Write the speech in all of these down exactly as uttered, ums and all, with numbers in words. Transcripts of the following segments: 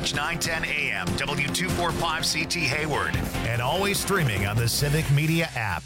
H nine ten A M, W two forty-five C T Hayward, and always streaming on the Civic Media app.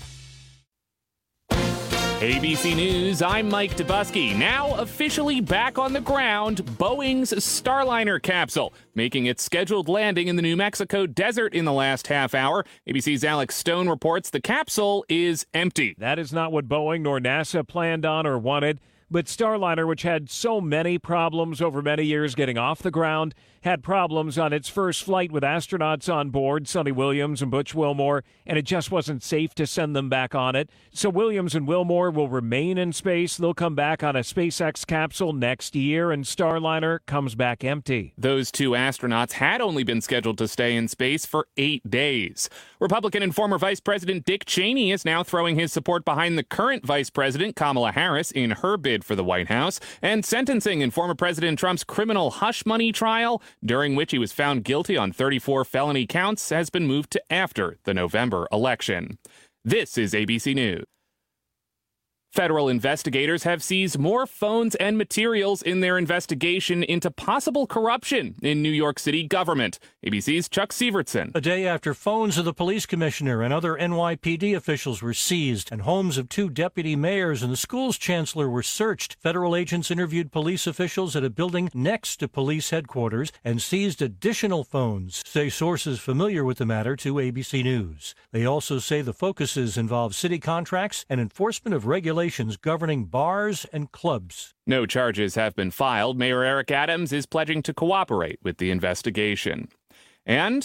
A B C News, I'm Mike Dubusky. Now officially back on the ground, Boeing's Starliner capsule, making its scheduled landing in the New Mexico desert in the last half hour. A B C's Alex Stone reports the capsule is empty. That is not what Boeing nor NASA planned on or wanted. But Starliner, which had so many problems over many years getting off the ground, had problems on its first flight with astronauts on board, Sonny Williams and Butch Wilmore, and it just wasn't safe to send them back on it. So Williams and Wilmore will remain in space. They'll come back on a SpaceX capsule next year, and Starliner comes back empty. Those two astronauts had only been scheduled to stay in space for eight days. Republican and former Vice President Dick Cheney is now throwing his support behind the current Vice President, Kamala Harris, in her bid for the White House, and sentencing in former President Trump's criminal hush money trial, during which he was found guilty on thirty-four felony counts, has been moved to after the November election. This is A B C News. Federal investigators have seized more phones and materials in their investigation into possible corruption in New York City government. A B C's Chuck Sievertson. A day after phones of the police commissioner and other N Y P D officials were seized and homes of two deputy mayors and the school's chancellor were searched, federal agents interviewed police officials at a building next to police headquarters and seized additional phones, say sources familiar with the matter to A B C News. They also say the focuses involve city contracts and enforcement of regulations governing bars and clubs. No charges have been filed. Mayor Eric Adams is pledging to cooperate with the investigation. And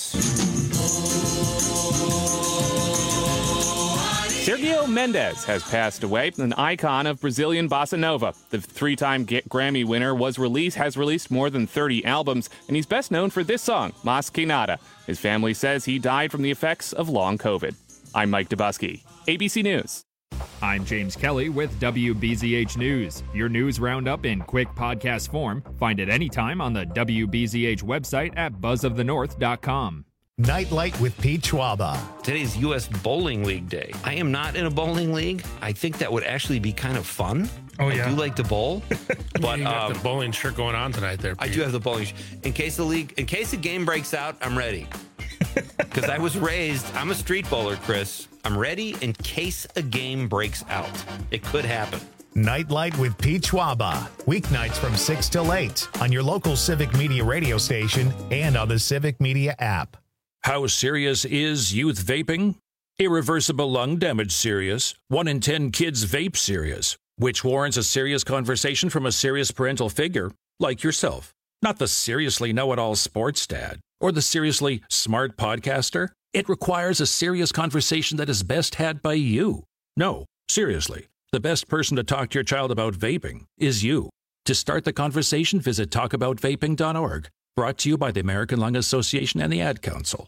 Sergio Mendes has passed away, an icon of Brazilian bossa nova. The three-time G- Grammy winner was released, has released more than thirty albums, and he's best known for this song, Mas Que Nada. His family says he died from the effects of long COVID. I'm Mike Dubusky, A B C News. I'm James Kelly with W B Z H News. Your news roundup in quick podcast form. Find it anytime on the W B Z H website at buzz of the north dot com. Nightlight with Pete Schwaba. Today's U S Bowling League Day. I am not in a bowling league. I think that would actually be kind of fun. Oh, yeah. I do like to bowl. But you got um, the bowling shirt going on tonight there, Pete. I do have the bowling shirt. In case the league, in case the game breaks out, I'm ready. Because I was raised, I'm a street bowler, Chris. I'm ready in case a game breaks out. It could happen. Nightlight with Pete Schwaba. Weeknights from six till eight on your local Civic Media radio station and on the Civic Media app. How serious is youth vaping? Irreversible lung damage serious. One in ten kids vape serious, which warrants a serious conversation from a serious parental figure like yourself. Not the seriously know-it-all sports dad or the seriously smart podcaster. It requires a serious conversation that is best had by you. No, seriously, the best person to talk to your child about vaping is you. To start the conversation, visit talk about vaping dot org. Brought to you by the American Lung Association and the Ad Council.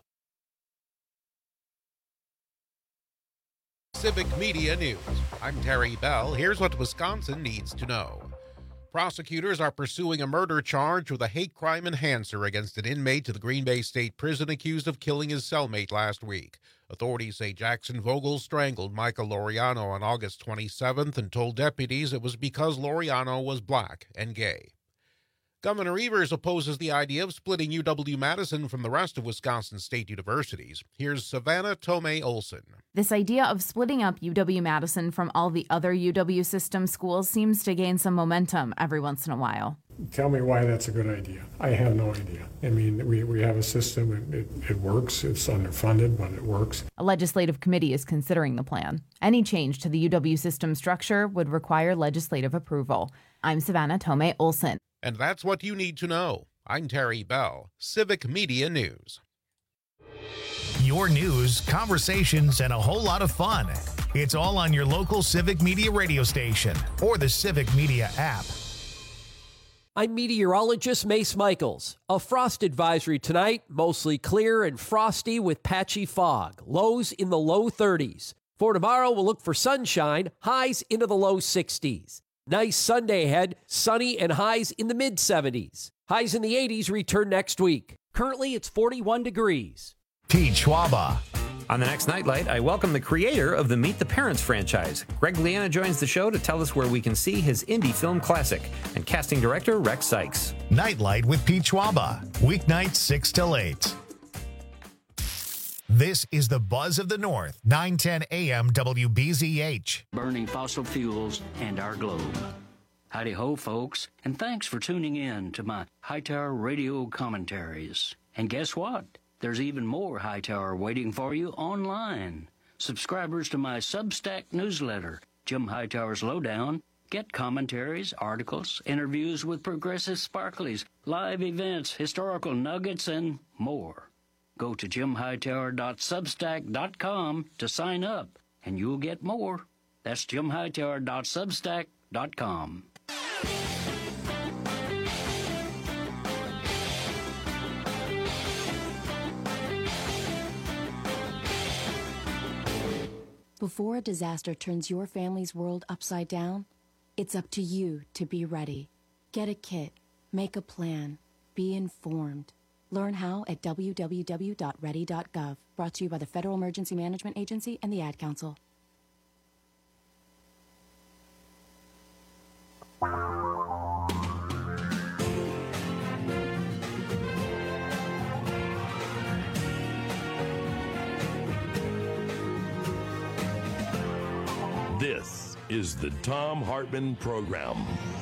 Civic Media News. I'm Terry Bell. Here's what Wisconsin needs to know. Prosecutors are pursuing a murder charge with a hate crime enhancer against an inmate to the Green Bay State Prison accused of killing his cellmate last week. Authorities say Jackson Vogel strangled Michael Laureano on August twenty-seventh and told deputies it was because Laureano was black and gay. Governor Evers opposes the idea of splitting U W-Madison from the rest of Wisconsin state universities. Here's Savannah Tomei Olson. This idea of splitting up U W-Madison from all the other U W system schools seems to gain some momentum every once in a while. Tell me why that's a good idea. I have no idea. I mean, we, we have a system, it, it, it works, it's underfunded, but it works. A legislative committee is considering the plan. Any change to the U W system structure would require legislative approval. I'm Savannah Tomei Olson. And that's what you need to know. I'm Terry Bell, Civic Media News. Your news, conversations, and a whole lot of fun. It's all on your local Civic Media radio station or the Civic Media app. I'm meteorologist Mace Michaels. A frost advisory tonight, mostly clear and frosty with patchy fog. Lows in the low thirties. For tomorrow, we'll look for sunshine, highs into the low sixties. Nice Sunday ahead, sunny and highs in the mid seventies. Highs in the eighties return next week. Currently, it's forty-one degrees. Pete Schwaba. On the next Nightlight, I welcome the creator of the Meet the Parents franchise. Greg Liana joins the show to tell us where we can see his indie film classic, and casting director Rex Sykes. Nightlight with Pete Schwaba, weeknights six till eight. This is the Buzz of the North, nine ten A M W B Z H. Burning fossil fuels and our globe. Howdy ho, folks, and thanks for tuning in to my Hightower Radio commentaries. And guess what? There's even more Hightower waiting for you online. Subscribers to my Substack newsletter, Jim Hightower's Lowdown, get commentaries, articles, interviews with progressive sparklies, live events, historical nuggets, and more. Go to jim hightower dot substack dot com to sign up, and you'll get more. That's jim hightower dot substack dot com. Before a disaster turns your family's world upside down, it's up to you to be ready. Get a kit, make a plan, be informed. Learn how at w w w dot ready dot gov. Brought to you by the Federal Emergency Management Agency and the Ad Council. This is the Thom Hartmann Program.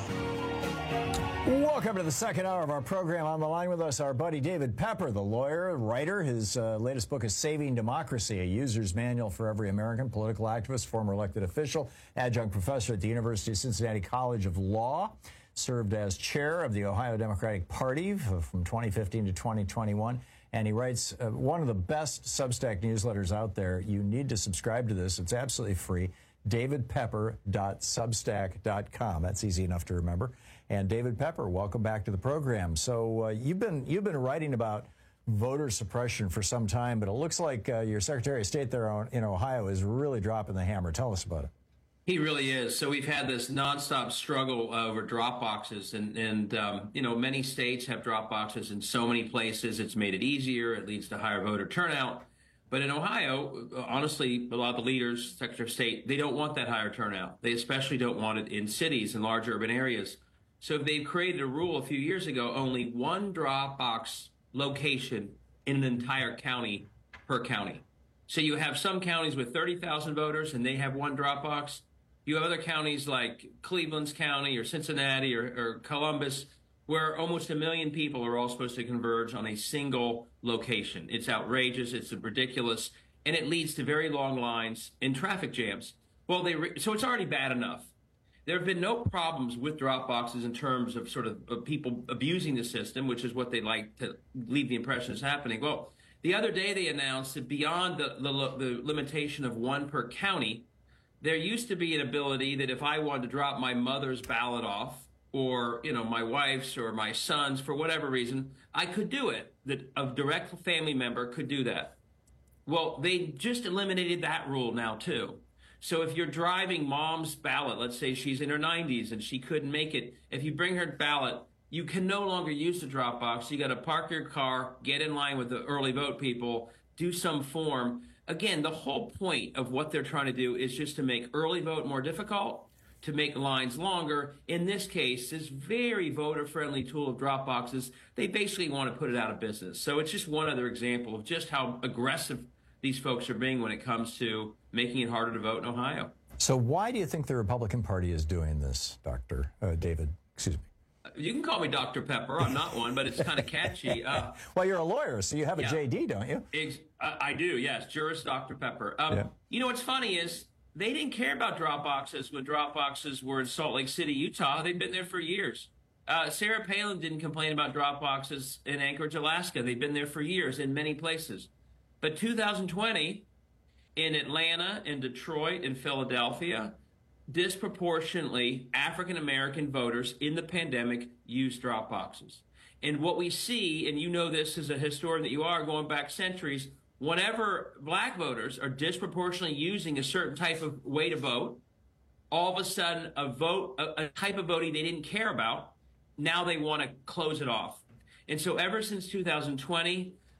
Welcome to the second hour of our program. On the line with us, our buddy David Pepper, the lawyer, writer. His uh, latest book is Saving Democracy, a user's manual for every American, political activist, former elected official, adjunct professor at the University of Cincinnati College of Law, served as chair of the Ohio Democratic Party from twenty fifteen to twenty twenty-one. And he writes uh, one of the best Substack newsletters out there. You need to subscribe to this. It's absolutely free. david pepper dot substack dot com. That's easy enough to remember. And David Pepper, welcome back to the program. So uh, you've been you've been writing about voter suppression for some time, but it looks like uh, your Secretary of State there in Ohio is really dropping the hammer. Tell us about it. He really is. So we've had this nonstop struggle over drop boxes, and and um, you know, many states have drop boxes in so many places. It's made it easier. It leads to higher voter turnout. But in Ohio, honestly, a lot of the leaders, Secretary of State, they don't want that higher turnout. They especially don't want it in cities and large urban areas. So they've created a rule a few years ago, only one drop box location in an entire county per county. So you have some counties with thirty thousand voters and they have one drop box. You have other counties like Cleveland's County or Cincinnati or, or Columbus, where almost a million people are all supposed to converge on a single location. It's outrageous, it's ridiculous, and it leads to very long lines and traffic jams. Well, they re- so it's already bad enough. There have been no problems with drop boxes in terms of sort of, of people abusing the system, which is what they like to leave the impression is happening. Well, the other day they announced that beyond the, the, the limitation of one per county, there used to be an ability that if I wanted to drop my mother's ballot off, or, you know, my wife's or my son's, for whatever reason, I could do it, that a direct family member could do that. Well, they just eliminated that rule now, too. So if you're driving mom's ballot, let's say she's in her nineties and she couldn't make it, if you bring her ballot, you can no longer use the drop box. You got to park your car, get in line with the early vote people, do some form. Again, the whole point of what they're trying to do is just to make early vote more difficult, to make lines longer. In this case, this very voter-friendly tool of drop boxes, they basically want to put it out of business. So it's just one other example of just how aggressive these folks are being when it comes to making it harder to vote in Ohio. So why do you think the Republican Party is doing this, Doctor Uh, David? Excuse me. You can call me Doctor Pepper. I'm not one, but it's kind of catchy. Uh, well, you're a lawyer, so you have a yeah. J D, don't you? Ex- I, I do, yes. Juris Doctor Pepper. Um, yeah. You know what's funny is they didn't care about drop boxes when drop boxes were in Salt Lake City, Utah. They've been there for years. Uh, Sarah Palin didn't complain about drop boxes in Anchorage, Alaska. They've been there for years in many places. But two thousand twenty, in Atlanta, in Detroit, in Philadelphia, disproportionately African-American voters in the pandemic used drop boxes. And what we see, and you know this as a historian that you are, going back centuries, whenever black voters are disproportionately using a certain type of way to vote, all of a sudden a vote, a, a type of voting they didn't care about, now they want to close it off. And so ever since two thousand twenty,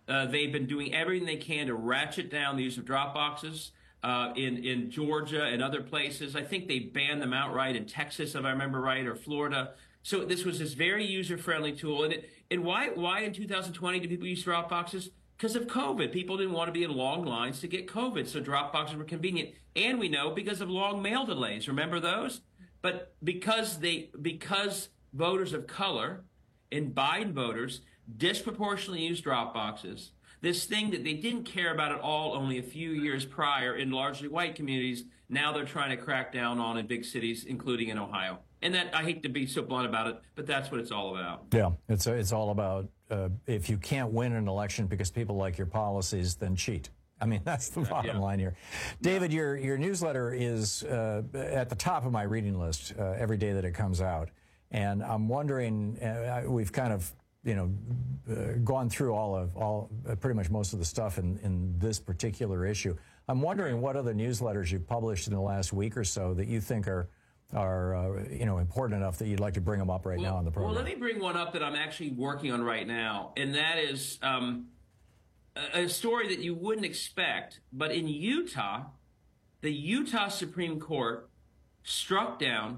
Uh, they've been doing everything they can to ratchet down the use of drop boxes uh, in, in Georgia and other places. I think they banned them outright in Texas, if I remember right, or Florida. So this was this very user-friendly tool. And, it, and why, why in two thousand twenty did people use drop boxes? Because of COVID. People didn't want to be in long lines to get COVID, so drop boxes were convenient. And we know because of long mail delays. Remember those? But because they because voters of color and Biden voters disproportionately use drop boxes, this thing that they didn't care about at all only a few years prior in largely white communities, now they're trying to crack down on in big cities, including in Ohio. And that, I hate to be so blunt about it, but that's what it's all about. Yeah, it's it's all about uh, if you can't win an election because people like your policies, then cheat. I mean, that's the bottom yeah. line here. David, yeah. your your newsletter is uh, at the top of my reading list uh, every day that it comes out. And I'm wondering, uh, we've kind of, you know, uh, gone through all of, all uh, pretty much most of the stuff in, in this particular issue. I'm wondering what other newsletters you've published in the last week or so that you think are, are uh, you know, important enough that you'd like to bring them up right well, now on the program. Well, let me bring one up that I'm actually working on right now, and that is um, a, a story that you wouldn't expect. But in Utah, the Utah Supreme Court struck down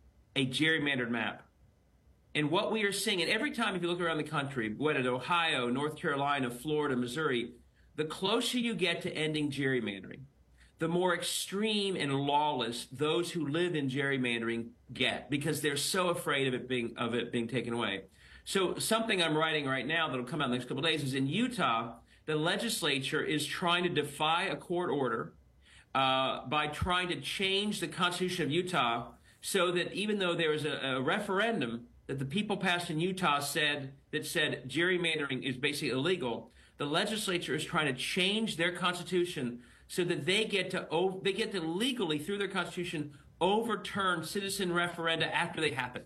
a gerrymandered map. And what we are seeing, and every time if you look around the country, whether it's Ohio, North Carolina, Florida, Missouri, the closer you get to ending gerrymandering, the more extreme and lawless those who live in gerrymandering get, because they're so afraid of it being of it being taken away. So something I'm writing right now that'll come out in the next couple of days is in Utah, the legislature is trying to defy a court order uh, by trying to change the Constitution of Utah so that even though there was a, a referendum that the people passed in Utah said that said gerrymandering is basically illegal, the legislature is trying to change their constitution so that they get to they get to legally through their constitution overturn citizen referenda after they happen.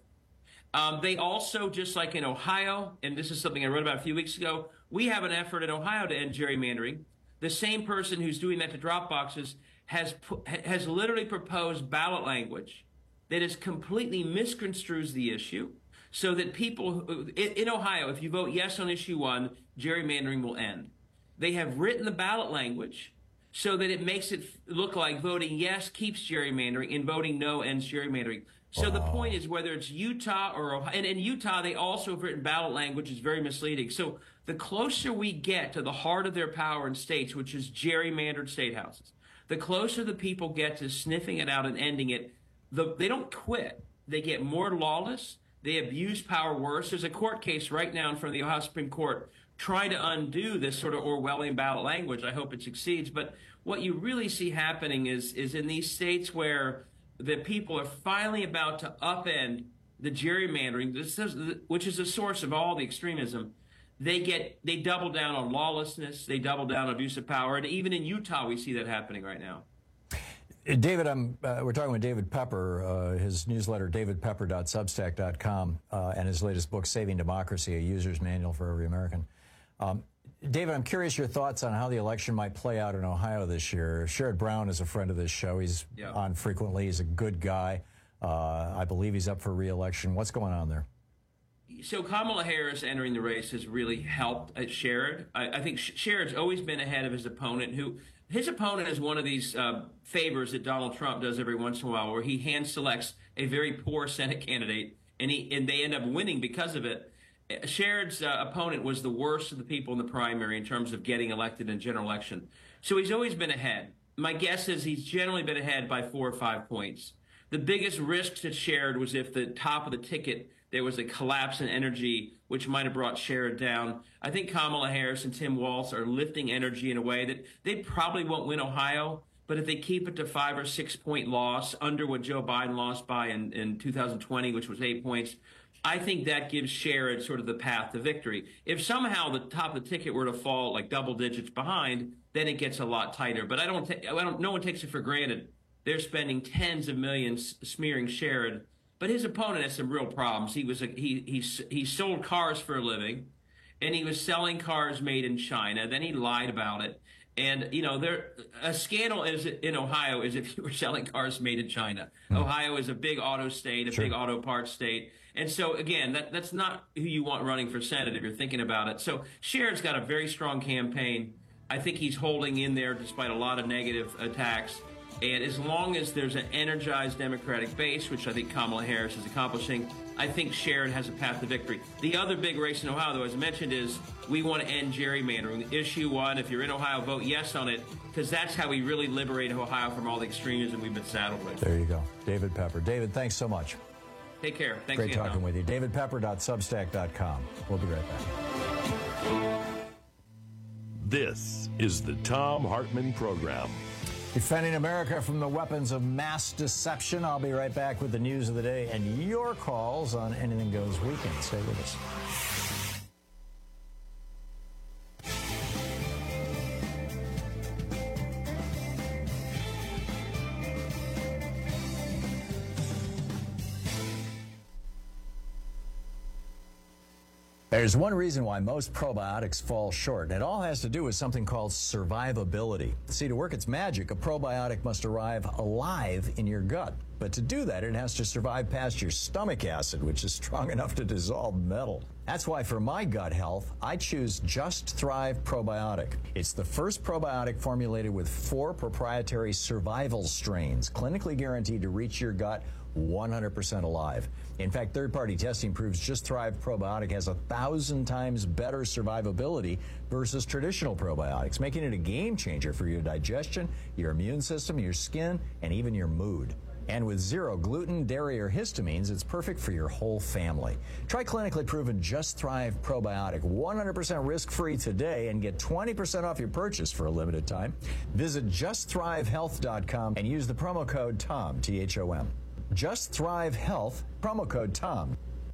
Um, they also, just like in Ohio, and this is something I wrote about a few weeks ago, we have an effort in Ohio to end gerrymandering. The same person who's doing that to drop boxes has has literally proposed ballot language that is completely misconstrues the issue, so that people in, in Ohio, if you vote yes on issue one, gerrymandering will end. They have written the ballot language so that it makes it look like voting yes keeps gerrymandering and voting no ends gerrymandering. So wow. The point is, whether it's Utah or Ohio, and in Utah, they also have written ballot language is very misleading. So the closer we get to the heart of their power in states, which is gerrymandered state houses, the closer the people get to sniffing it out and ending it, the, they don't quit. They get more lawless. They abuse power worse. There's a court case right now in front of the Ohio Supreme Court trying to undo this sort of Orwellian ballot language. I hope it succeeds. But what you really see happening is, is in these states where the people are finally about to upend the gerrymandering, which is the source of all the extremism, they get they double down on lawlessness, they double down on abuse of power, and even in Utah we see that happening right now. David, I'm, uh, we're talking with David Pepper, uh, his newsletter, david pepper dot substack dot com, uh, and his latest book, Saving Democracy, A User's Manual for Every American. Um, David, I'm curious your thoughts on how the election might play out in Ohio this year. Sherrod Brown is a friend of this show. He's yeah. on frequently. He's a good guy. Uh, I believe he's up for re-election. What's going on there? So Kamala Harris entering the race has really helped at Sherrod. I, I think Sherrod's always been ahead of his opponent, who his opponent is one of these uh, favors that Donald Trump does every once in a while, where he hand selects a very poor Senate candidate, and he and they end up winning because of it. Sherrod's uh, opponent was the worst of the people in the primary in terms of getting elected in a general election. So he's always been ahead. My guess is he's generally been ahead by four or five points. The biggest risk to Sherrod was if the top of the ticket there was a collapse in energy, which might have brought Sherrod down. I think Kamala Harris and Tim Walz are lifting energy in a way that they probably won't win Ohio, but if they keep it to five or six point loss under what Joe Biden lost by in, in two thousand twenty, which was eight points, I think that gives Sherrod sort of the path to victory. If somehow the top of the ticket were to fall like double digits behind, then it gets a lot tighter. But I don't think, I don't, no one takes it for granted. They're spending tens of millions smearing Sherrod. But his opponent has some real problems. He was a, he he he sold cars for a living, and he was selling cars made in China. Then he lied about it. And, you know, there a scandal is in Ohio is if you were selling cars made in China. Mm. Ohio is a big auto state, a sure. big auto parts state. And so, again, that, that's not who you want running for Senate if you're thinking about it. So Sherrod's got a very strong campaign. I think he's holding in there despite a lot of negative attacks. And as long as there's an energized Democratic base, which I think Kamala Harris is accomplishing, I think Sherrod has a path to victory. The other big race in Ohio, though, as I mentioned, is we want to end gerrymandering. Issue one, if you're in Ohio, vote yes on it, because that's how we really liberate Ohio from all the extremism we've been saddled with. There you go. David Pepper. David, thanks so much. Take care. Thanks Great again, talking Tom. with you. david pepper dot substack dot com. We'll be right back. This is the Thom Hartmann Program. Defending America from the weapons of mass deception. I'll be right back with the news of the day and your calls on Anything Goes Weekend. Stay with us. There's one reason why most probiotics fall short, and it all has to do with something called survivability. See, to work its magic, a probiotic must arrive alive in your gut. But to do that, it has to survive past your stomach acid, which is strong enough to dissolve metal. That's why for my gut health, I choose Just Thrive Probiotic. It's the first probiotic formulated with four proprietary survival strains, clinically guaranteed to reach your gut one hundred percent alive. In fact, third-party testing proves Just Thrive Probiotic has a thousand times better survivability versus traditional probiotics, making it a game changer for your digestion, your immune system, your skin, and even your mood. And with zero gluten, dairy, or histamines, it's perfect for your whole family. Try clinically proven Just Thrive Probiotic one hundred percent risk-free today and get twenty percent off your purchase for a limited time. Visit just thrive health dot com and use the promo code TOM, T H O M. Just Thrive Health, promo code TOM.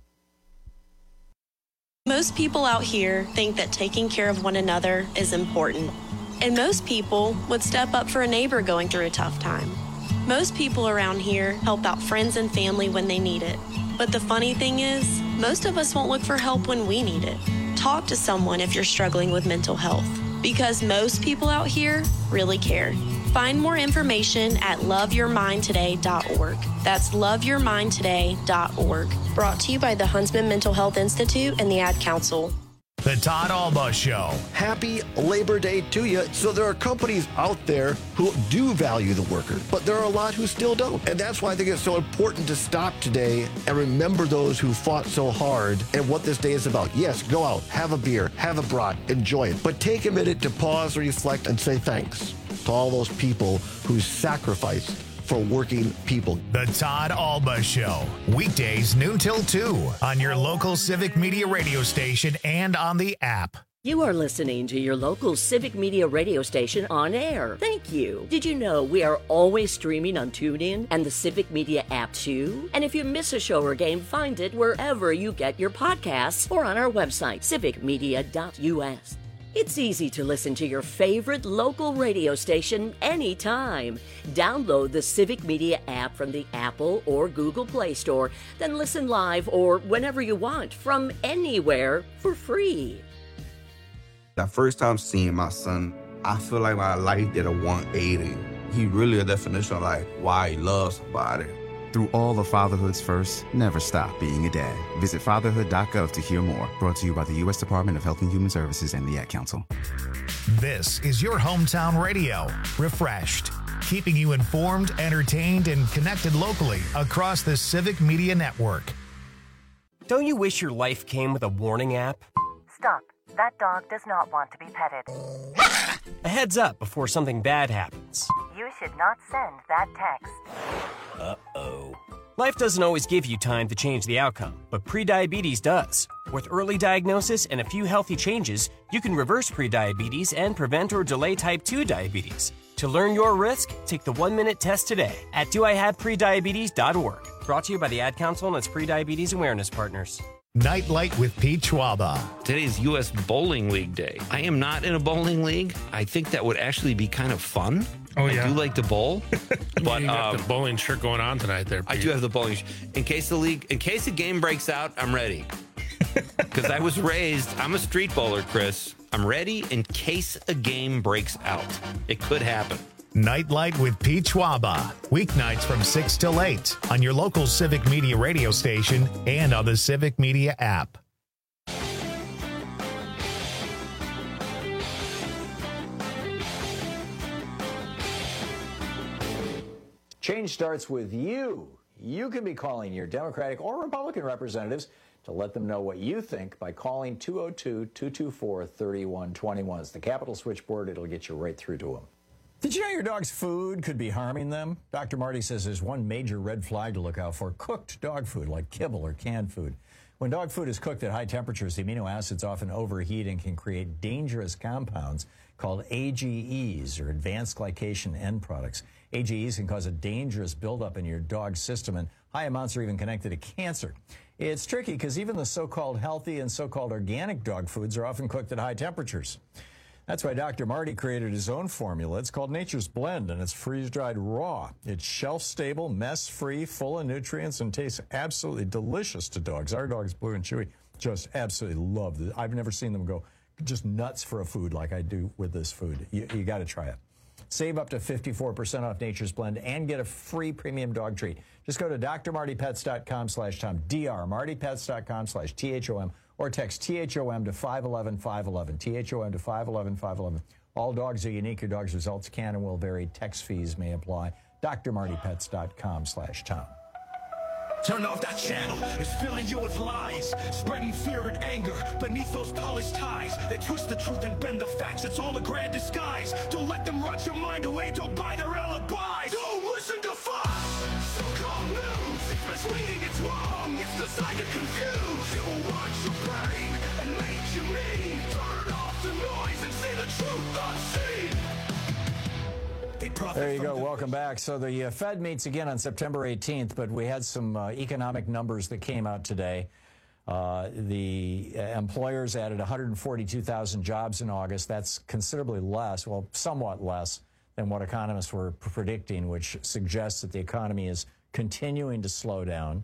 Most people out here think that taking care of one another is important. And most people would step up for a neighbor going through a tough time. Most people around here help out friends and family when they need it. But the funny thing is, most of us won't look for help when we need it. Talk to someone if you're struggling with mental health, because most people out here really care. Find more information at love your mind today dot org. That's love your mind today dot org. Brought to you by the Huntsman Mental Health Institute and the Ad Council. The Todd Alba Show. Happy Labor Day to you. So there are companies out there who do value the worker, but there are a lot who still don't. And that's why I think it's so important to stop today and remember those who fought so hard and what this day is about. Yes, go out, have a beer, have a brat, enjoy it. But take a minute to pause, reflect, and say thanks to all those people who sacrificed for working people. The Todd Alba Show. Weekdays noon till two on your local Civic Media radio station and on the app. You are listening to your local Civic Media radio station on air. Thank you. Did you know we are always streaming on TuneIn and the Civic Media app too? And if you miss a show or game, find it wherever you get your podcasts or on our website, civic media dot U S. It's easy to listen to your favorite local radio station anytime. Download the Civic Media app from the Apple or Google Play Store, then listen live or whenever you want from anywhere for free. The first time seeing my son, I feel like my life did a one eighty. He really a definition of like why he loves somebody. Through all the fatherhood's first, never stop being a dad. Visit fatherhood dot gov to hear more. Brought to you by the U S Department of Health and Human Services and the Ad Council. This is your hometown radio. Refreshed. Keeping you informed, entertained, and connected locally across the Civic Media Network. Don't you wish your life came with a warning app? Stop. That dog does not want to be petted. A heads up before something bad happens. You should not send that text. Uh-oh. Life doesn't always give you time to change the outcome, but prediabetes does. With early diagnosis and a few healthy changes, you can reverse prediabetes and prevent or delay type two diabetes. To learn your risk, take the one-minute test today at do I have prediabetes dot org. Brought to you by the Ad Council and its prediabetes awareness partners. Nightlight with Pete Schwaba. Today's U S Bowling League Day. I am not in a bowling league. I think that would actually be kind of fun. Oh, yeah. I do like to bowl. But you got um, the bowling shirt going on tonight there, Pete. I do have the bowling shirt. In case the league, in case the game breaks out, I'm ready. Because I was raised, I'm a street bowler, Chris. I'm ready in case a game breaks out. It could happen. Nightlight with Pete Schwaba. Weeknights from six till eight on your local Civic Media radio station and on the Civic Media app. Change starts with you. You can be calling your Democratic or Republican representatives to let them know what you think by calling two oh two, two two four, three one two one. It's the Capitol switchboard. It'll get you right through to them. Did you know your dog's food could be harming them? Doctor Marty says there's one major red flag to look out for: cooked dog food like kibble or canned food. When dog food is cooked at high temperatures, the amino acids often overheat and can create dangerous compounds called A G Es, or advanced glycation end products. A G Es can cause a dangerous buildup in your dog's system, and high amounts are even connected to cancer. It's tricky because even the so-called healthy and so-called organic dog foods are often cooked at high temperatures. That's why Doctor Marty created his own formula. It's called Nature's Blend, and it's freeze-dried raw. It's shelf-stable, mess-free, full of nutrients, and tastes absolutely delicious to dogs. Our dogs, Blue and Chewy, just absolutely love it. I've never seen them go just nuts for a food like I do with this food. You, you got to try it. Save up to fifty-four percent off Nature's Blend and get a free premium dog treat. Just go to d r marty pets dot com slash tom, d r marty pets dot com slash T H O M, or text T H O M to five one one, five one one, T H O M to five one one, five one one. All dogs are unique. Your dog's results can and will vary. Text fees may apply. d r marty pets dot com slash tom. Turn off that channel. It's filling you with lies, spreading fear and anger beneath those polished ties. They twist the truth and bend the facts. It's all a grand disguise. Don't let them rot your mind away. Don't buy their alibis. Don't listen to Fox. So-called news. It's misleading. It's wrong. It's designed to confuse. It will watch your brain and make you mean. Turn off the noise and say the truth unseen. There you go. Welcome back. So the uh, Fed meets again on September eighteenth, but we had some uh, economic numbers that came out today. Uh, the uh, employers added one hundred forty-two thousand jobs in August. That's considerably less, well, somewhat less than what economists were predicting, which suggests that the economy is continuing to slow down.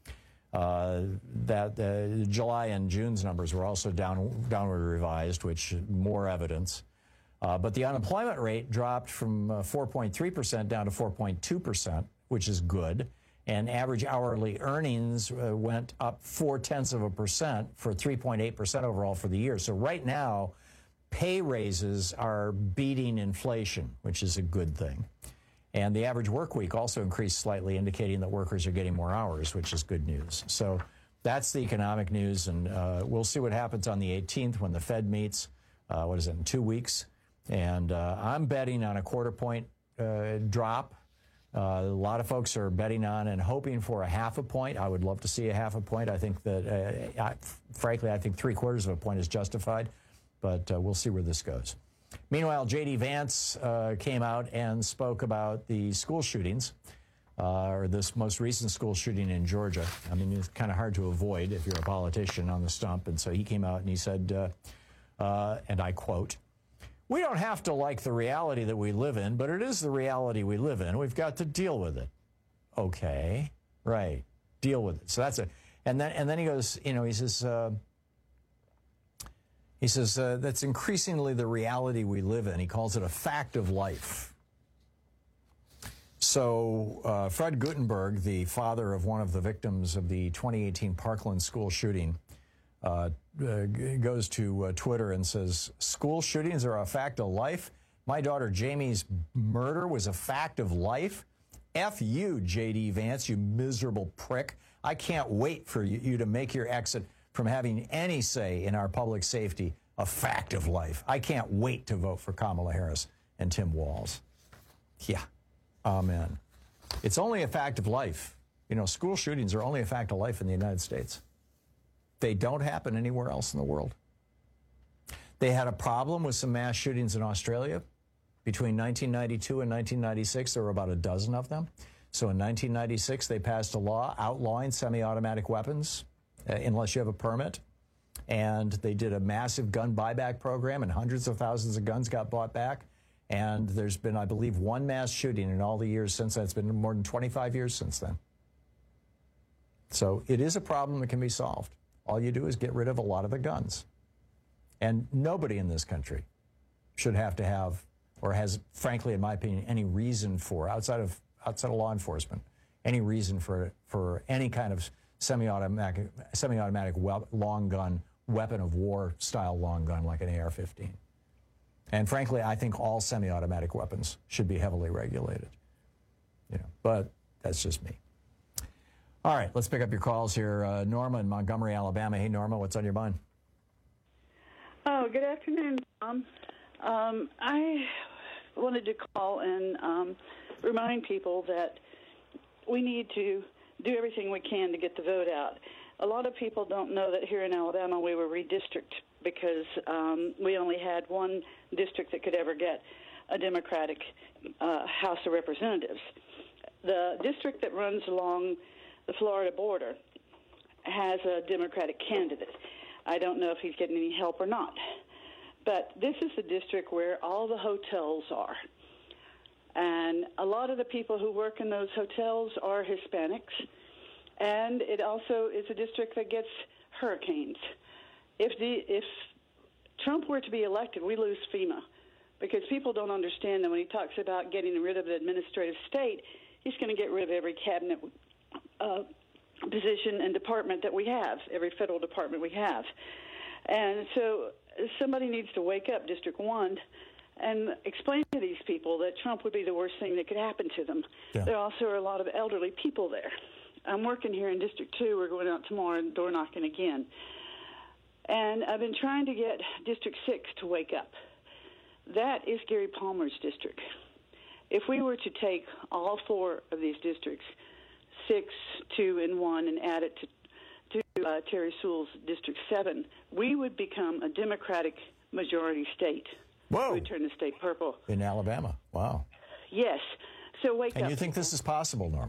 Uh, that uh, July and June's numbers were also down, downward revised, which more evidence. Uh, but the unemployment rate dropped from uh, four point three percent down to four point two percent, which is good. And average hourly earnings uh, went up four-tenths of a percent for three point eight percent overall for the year. So right now, pay raises are beating inflation, which is a good thing. And the average work week also increased slightly, indicating that workers are getting more hours, which is good news. So that's the economic news, and uh, we'll see what happens on the eighteenth when the Fed meets. Uh, what is it, in two weeks? And uh, I'm betting on a quarter point uh, drop. Uh, a lot of folks are betting on and hoping for a half a point. I would love to see a half a point. I think that, uh, I, frankly, I think three quarters of a point is justified, but uh, we'll see where this goes. Meanwhile, J D Vance uh, came out and spoke about the school shootings, uh, or this most recent school shooting in Georgia. I mean, it's kind of hard to avoid if you're a politician on the stump. And so he came out and he said, uh, uh, and I quote, "We don't have to like the reality that we live in, but it is the reality we live in. We've got to deal with it." Okay, right, deal with it. So that's it. And then, and then he goes, you know, he says, uh, he says uh, that's increasingly the reality we live in. He calls it a fact of life. So uh, Fred Guttenberg, the father of one of the victims of the twenty eighteen Parkland school shooting, Uh, uh, goes to uh, Twitter and says, "School shootings are a fact of life. My daughter Jamie's murder was a fact of life. F you, J D Vance, you miserable prick. I can't wait for you, you to make your exit from having any say in our public safety a fact of life. I can't wait to vote for Kamala Harris and Tim Walz." Yeah, amen. It's only a fact of life. You know, school shootings are only a fact of life in the United States. They don't happen anywhere else in the world. They had a problem with some mass shootings in Australia. Between nineteen ninety-two and nineteen ninety-six, there were about a dozen of them. So in nineteen ninety-six, they passed a law outlawing semi-automatic weapons, uh, unless you have a permit. And they did a massive gun buyback program, and hundreds of thousands of guns got bought back. And there's been, I believe, one mass shooting in all the years since then. It's been more than twenty-five years since then. So it is a problem that can be solved. All you do is get rid of a lot of the guns. And nobody in this country should have to have or has, frankly, in my opinion, any reason for, outside of outside of law enforcement, any reason for for any kind of semi-automatic semi-automatic we- long gun, weapon of war style long gun like an A R fifteen. And frankly, I think all semi-automatic weapons should be heavily regulated. You know, but that's just me. All right, let's pick up your calls here. Uh, Norma in Montgomery, Alabama. Hey, Norma, what's on your mind? Oh, good afternoon, Tom. Um, I wanted to call and um, remind people that we need to do everything we can to get the vote out. A lot of people don't know that here in Alabama we were redistricted because um, we only had one district that could ever get a Democratic uh, House of Representatives. The district that runs along the Florida border has a Democratic candidate. I don't know if he's getting any help or not. But this is the district where all the hotels are. And a lot of the people who work in those hotels are Hispanics. And it also is a district that gets hurricanes. If the if Trump were to be elected, we lose FEMA. Because people don't understand that when he talks about getting rid of the administrative state, he's going to get rid of every cabinet uh, position and department that we have, every federal department we have. And so somebody needs to wake up, District one, and explain to these people that Trump would be the worst thing that could happen to them. Yeah. There also are a lot of elderly people there. I'm working here in District two. We're going out tomorrow and door knocking again. And I've been trying to get District six to wake up. That is Gary Palmer's district. If we were to take all four of these districts, six, two, and one, and add it to, to uh, Terry Sewell's District seven, we would become a Democratic majority state. Whoa. We would turn the state purple. In Alabama. Wow. Yes. So wake and up. And you think this is possible, Norma?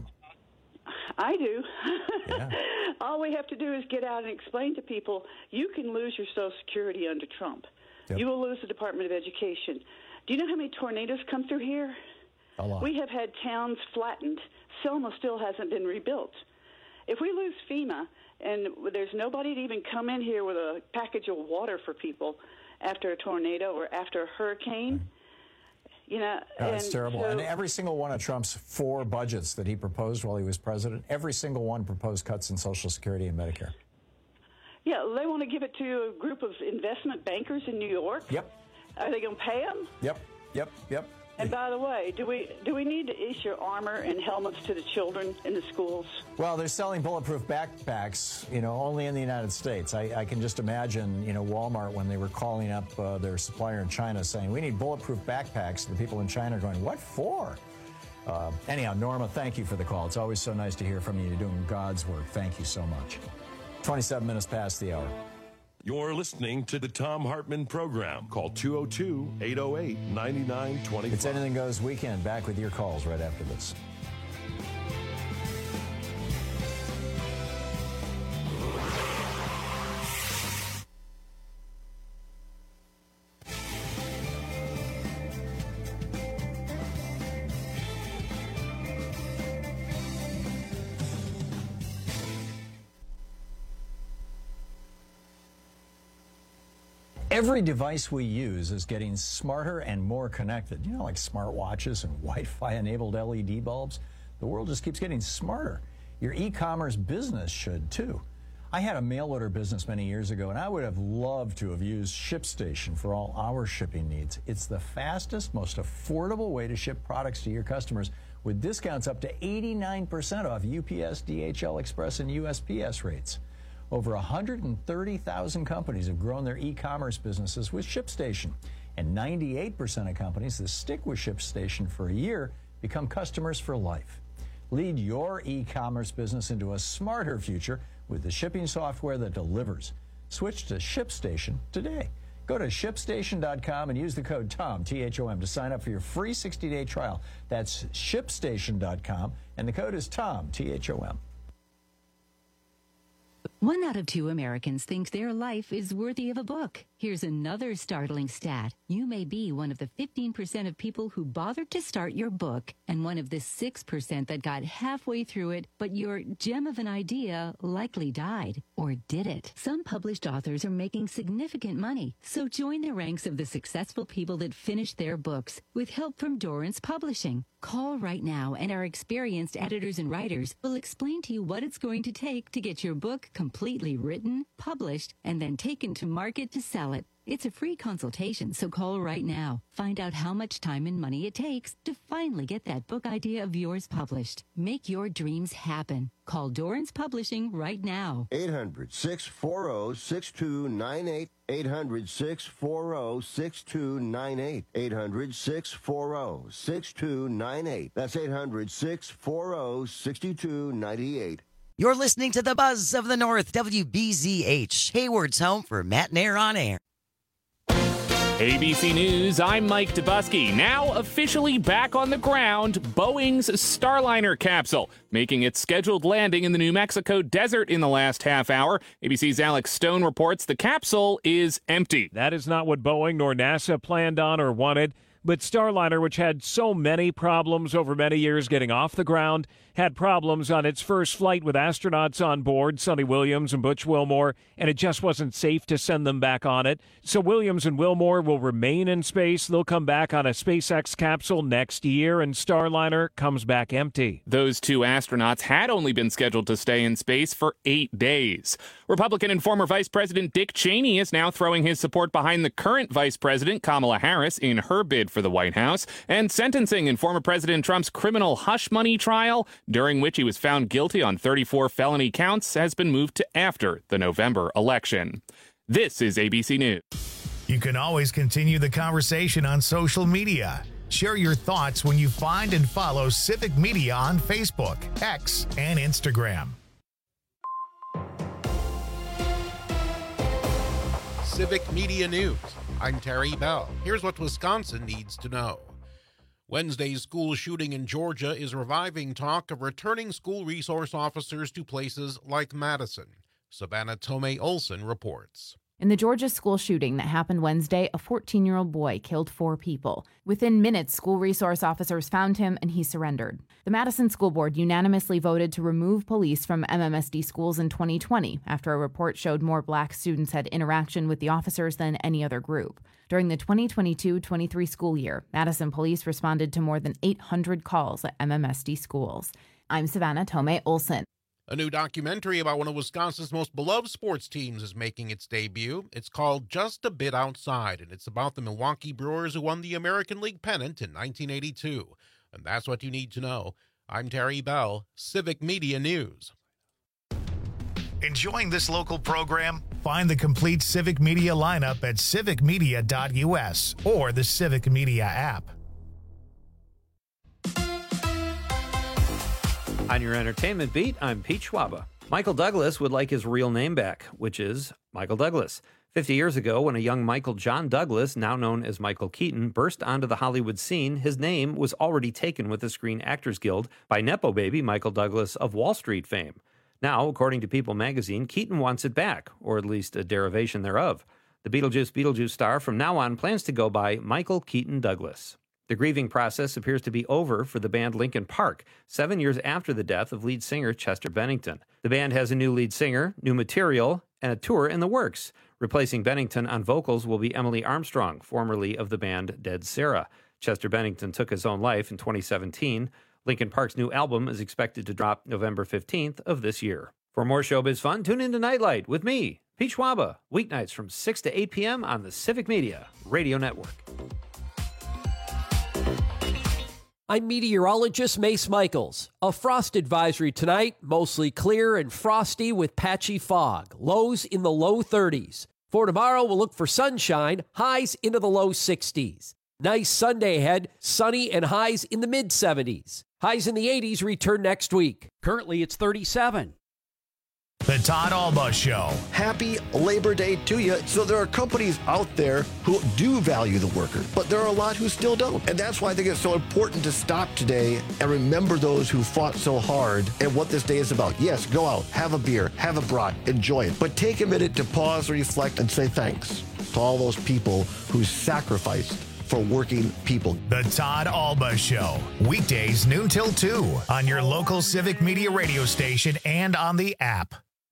I do. Yeah. All we have to do is get out and explain to people, you can lose your Social Security under Trump. Yep. You will lose the Department of Education. Do you know how many tornadoes come through here? A lot. We have had towns flattened. Selma still hasn't been rebuilt. If we lose FEMA and there's nobody to even come in here with a package of water for people after a tornado or after a hurricane, you know. No, it's terrible. So, and every single one of Trump's four budgets that he proposed while he was president, every single one proposed cuts in Social Security and Medicare. Yeah, they want to give it to a group of investment bankers in New York. Yep. Are they going to pay them? Yep, yep, yep. And by the way, do we do we need to issue armor and helmets to the children in the schools? Well, they're selling bulletproof backpacks, you know, only in the United States. I, I can just imagine, you know, Walmart when they were calling up uh, their supplier in China saying, we need bulletproof backpacks. The people in China are going, what for? Uh, anyhow, Norma, thank you for the call. It's always so nice to hear from you. You're doing God's work. Thank you so much. twenty-seven minutes past the hour. You're listening to the Thom Hartmann Program. Call two oh two, eight oh eight, nine nine two five. It's Anything Goes Weekend. Back with your calls right after this. Every device we use is getting smarter and more connected. You know, like smartwatches and Wi-Fi enabled L E D bulbs. The world just keeps getting smarter. Your e-commerce business should too. I had a mail order business many years ago, and I would have loved to have used ShipStation for all our shipping needs. It's the fastest, most affordable way to ship products to your customers with discounts up to eighty-nine percent off U P S, D H L Express, and U S P S rates. Over one hundred thirty thousand companies have grown their e-commerce businesses with ShipStation, and ninety-eight percent of companies that stick with ShipStation for a year become customers for life. Lead your e-commerce business into a smarter future with the shipping software that delivers. Switch to ShipStation today. Go to ship station dot com and use the code TOM, T H O M, to sign up for your free sixty day trial. That's ship station dot com, and the code is TOM, T H O M. One out of two Americans think their life is worthy of a book. Here's another startling stat. You may be one of the fifteen percent of people who bothered to start your book, and one of the six percent that got halfway through it, but your gem of an idea likely died. Or did it? Some published authors are making significant money, so join the ranks of the successful people that finished their books with help from Dorrance Publishing. Call right now and our experienced editors and writers will explain to you what it's going to take to get your book completely written, published, and then taken to market to sell it. It's a free consultation, so call right now. Find out how much time and money it takes to finally get that book idea of yours published. Make your dreams happen. Call Dorrance Publishing right now. eight hundred, six four zero, six two nine eight. eight hundred, six four zero, six two nine eight. eight hundred, six four zero, six two nine eight. That's eight hundred, six four zero, six two nine eight. You're listening to the Buzz of the North, W B Z H, Hayward's home for Matt Nair on Air. A B C News, I'm Mike Dubusky. Now officially back on the ground, Boeing's Starliner capsule, making its scheduled landing in the New Mexico desert in the last half hour. A B C's Alex Stone reports the capsule is empty. That is not what Boeing nor NASA planned on or wanted. But Starliner, which had so many problems over many years getting off the ground, had problems on its first flight with astronauts on board, Sonny Williams and Butch Wilmore, and it just wasn't safe to send them back on it. So Williams and Wilmore will remain in space. They'll come back on a SpaceX capsule next year, and Starliner comes back empty. Those two astronauts had only been scheduled to stay in space for eight days. Republican and former Vice President Dick Cheney is now throwing his support behind the current Vice President, Kamala Harris, in her bid for the White House, and sentencing in former President Trump's criminal hush money trial, during which he was found guilty on thirty-four felony counts, has been moved to after the November election. This is A B C News. You can always continue the conversation on social media. Share your thoughts when you find and follow Civic Media on Facebook, X, and Instagram. Civic Media News. I'm Terry Bell. Here's what Wisconsin needs to know. Wednesday's school shooting in Georgia is reviving talk of returning school resource officers to places like Madison. Savannah Tomei Olson reports. In the Georgia school shooting that happened Wednesday, a fourteen-year-old boy killed four people. Within minutes, school resource officers found him and he surrendered. The Madison School Board unanimously voted to remove police from M M S D schools in twenty twenty after a report showed more black students had interaction with the officers than any other group. During the twenty twenty-two twenty-three school year, Madison police responded to more than eight hundred calls at M M S D schools. I'm Savannah Tomei Olson. A new documentary about one of Wisconsin's most beloved sports teams is making its debut. It's called Just a Bit Outside, and it's about the Milwaukee Brewers who won the American League pennant in nineteen eighty-two. And that's what you need to know. I'm Terry Bell, Civic Media News. Enjoying this local program? Find the complete Civic Media lineup at civic media dot u s or the Civic Media app. On your entertainment beat, I'm Pete Schwaba. Michael Douglas would like his real name back, which is Michael Douglas. Fifty years ago, when a young Michael John Douglas, now known as Michael Keaton, burst onto the Hollywood scene, his name was already taken with the Screen Actors Guild by Nepo baby Michael Douglas of Wall Street fame. Now, according to People magazine, Keaton wants it back, or at least a derivation thereof. The Beetlejuice Beetlejuice star from now on plans to go by Michael Keaton Douglas. The grieving process appears to be over for the band Linkin Park, seven years after the death of lead singer Chester Bennington. The band has a new lead singer, new material, and a tour in the works. Replacing Bennington on vocals will be Emily Armstrong, formerly of the band Dead Sarah. Chester Bennington took his own life in twenty seventeen. Linkin Park's new album is expected to drop November fifteenth of this year. For more showbiz fun, tune in to Nightlight with me, Pete Schwaba, weeknights from six to eight p.m. on the Civic Media Radio Network. I'm meteorologist Mace Michaels. A frost advisory tonight, mostly clear and frosty with patchy fog. Lows in the low thirties. For tomorrow, we'll look for sunshine, highs into the low sixties. Nice Sunday ahead, sunny and highs in the mid seventies. Highs in the eighties return next week. Currently, it's thirty-seven. The Todd Alba Show. Happy Labor Day to you. So there are companies out there who do value the worker, but there are a lot who still don't. And that's why I think it's so important to stop today and remember those who fought so hard and what this day is about. Yes, go out, have a beer, have a brat, enjoy it. But take a minute to pause, reflect, and say thanks to all those people who sacrificed for working people. The Todd Alba Show. Weekdays noon till two on your local Civic Media radio station and on the app.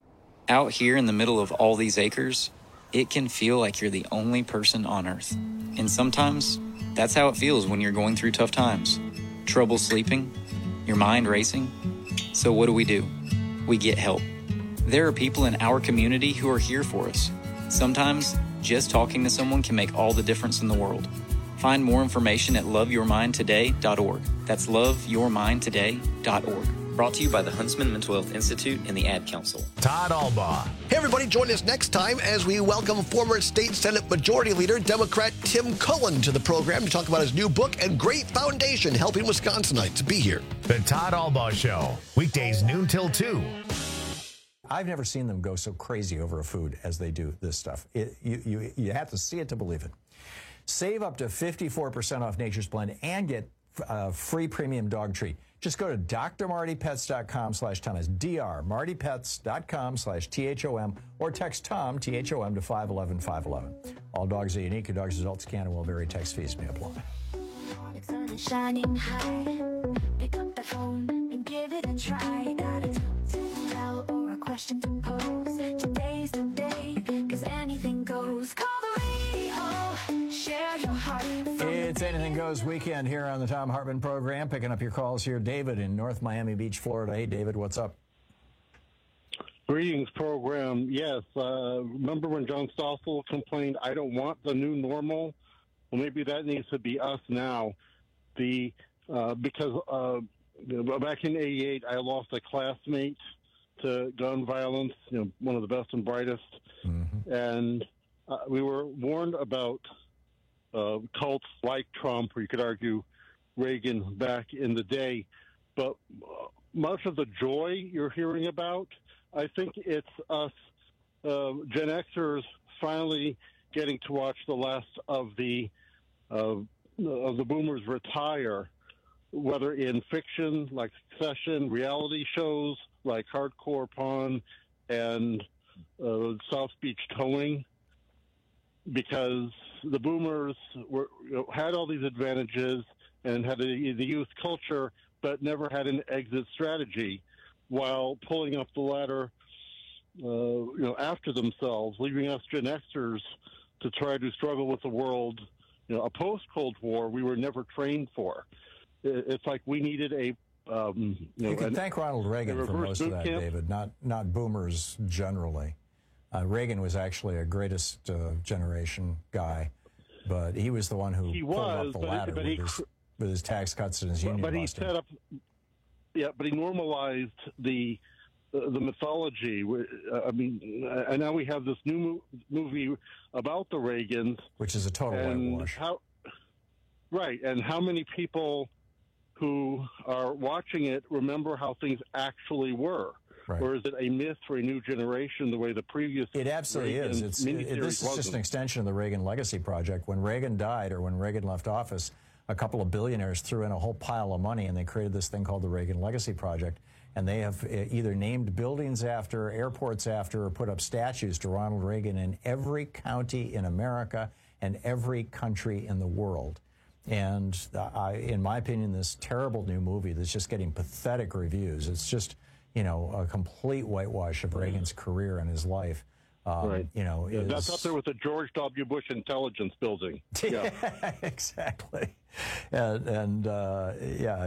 Out here in the middle of all these acres, it can feel like you're the only person on Earth. And sometimes, that's how it feels when you're going through tough times. Trouble sleeping, your mind racing. So what do we do? We get help. There are people in our community who are here for us. Sometimes, just talking to someone can make all the difference in the world. Find more information at love your mind today dot org. That's love your mind today dot org. Brought to you by the Huntsman Mental Health Institute and the Ad Council. Todd Albaugh. Hey, everybody, join us next time as we welcome former State Senate Majority Leader, Democrat Tim Cullen, to the program to talk about his new book and great foundation helping Wisconsinites. Be here. The Todd Albaugh Show, weekdays noon till two. I've never seen them go so crazy over a food as they do this stuff. It, you, you, you have to see it to believe it. Save up to fifty-four percent off Nature's Blend and get a free premium dog treat. Just go to d r marty pets dot com slash Tom. That's D R marty pets dot com slash T H O M or text Tom, T H O M, to five one one five one one. All dogs are unique. Your dog's adults can and will vary. Text fees may apply. Sun is shining high. Pick up the phone and give it a try. Got a tell or a question to pose. Today's the day, cause anything goes. Call the radio, share your heart. It's Anything Goes weekend here on the Tom Hartman program. Picking up your calls here. David in North Miami Beach, Florida. Hey, David, what's up? Greetings, program. Yes, uh, remember when John Stossel complained, I don't want the new normal? Well, maybe that needs to be us now. The uh, because uh, back in eighty-eight, I lost a classmate to gun violence, you know, one of the best and brightest. Mm-hmm. And uh, we were warned about uh, cults like Trump, or you could argue Reagan back in the day. But uh, much of the joy you're hearing about, I think it's us uh, Gen Xers finally getting to watch the last of the uh, of the boomers retire, whether in fiction like Succession, reality shows like Hardcore Pawn and uh, South Beach Towing, because the boomers were, you know, had all these advantages and had a, the youth culture, but never had an exit strategy, while pulling up the ladder, uh, you know, after themselves, leaving us Gen Xers to try to struggle with the world. You know, a post-Cold War we were never trained for. It's like we needed a Um, you know, you can and, thank Ronald Reagan for most of that, camp. David, not not boomers generally. Uh, Reagan was actually a greatest uh, generation guy, but he was the one who he pulled was, up the but ladder but with, he, his, with his tax cuts and his union But he busting. set up, yeah, but he normalized the uh, the mythology. Uh, I mean, uh, and now we have this new mo- movie about the Reagans, which is a total and whitewash. How, right, and how many people who are watching it remember how things actually were? Right. Or is it a myth for a new generation the way the previous It absolutely Reagan is. It's, it, miniseries this is just wasn't? an extension of the Reagan Legacy Project. When Reagan died or when Reagan left office, a couple of billionaires threw in a whole pile of money and they created this thing called the Reagan Legacy Project. And they have either named buildings after, airports after, or put up statues to Ronald Reagan in every county in America and every country in the world. And I, in my opinion, this terrible new movie that's just getting pathetic reviews. It's just, you know, a complete whitewash of Reagan's career and his life. Um, Right. You know, Yeah, is, that's up there with the George W. Bush intelligence building. Yeah, exactly. And, and uh, yeah,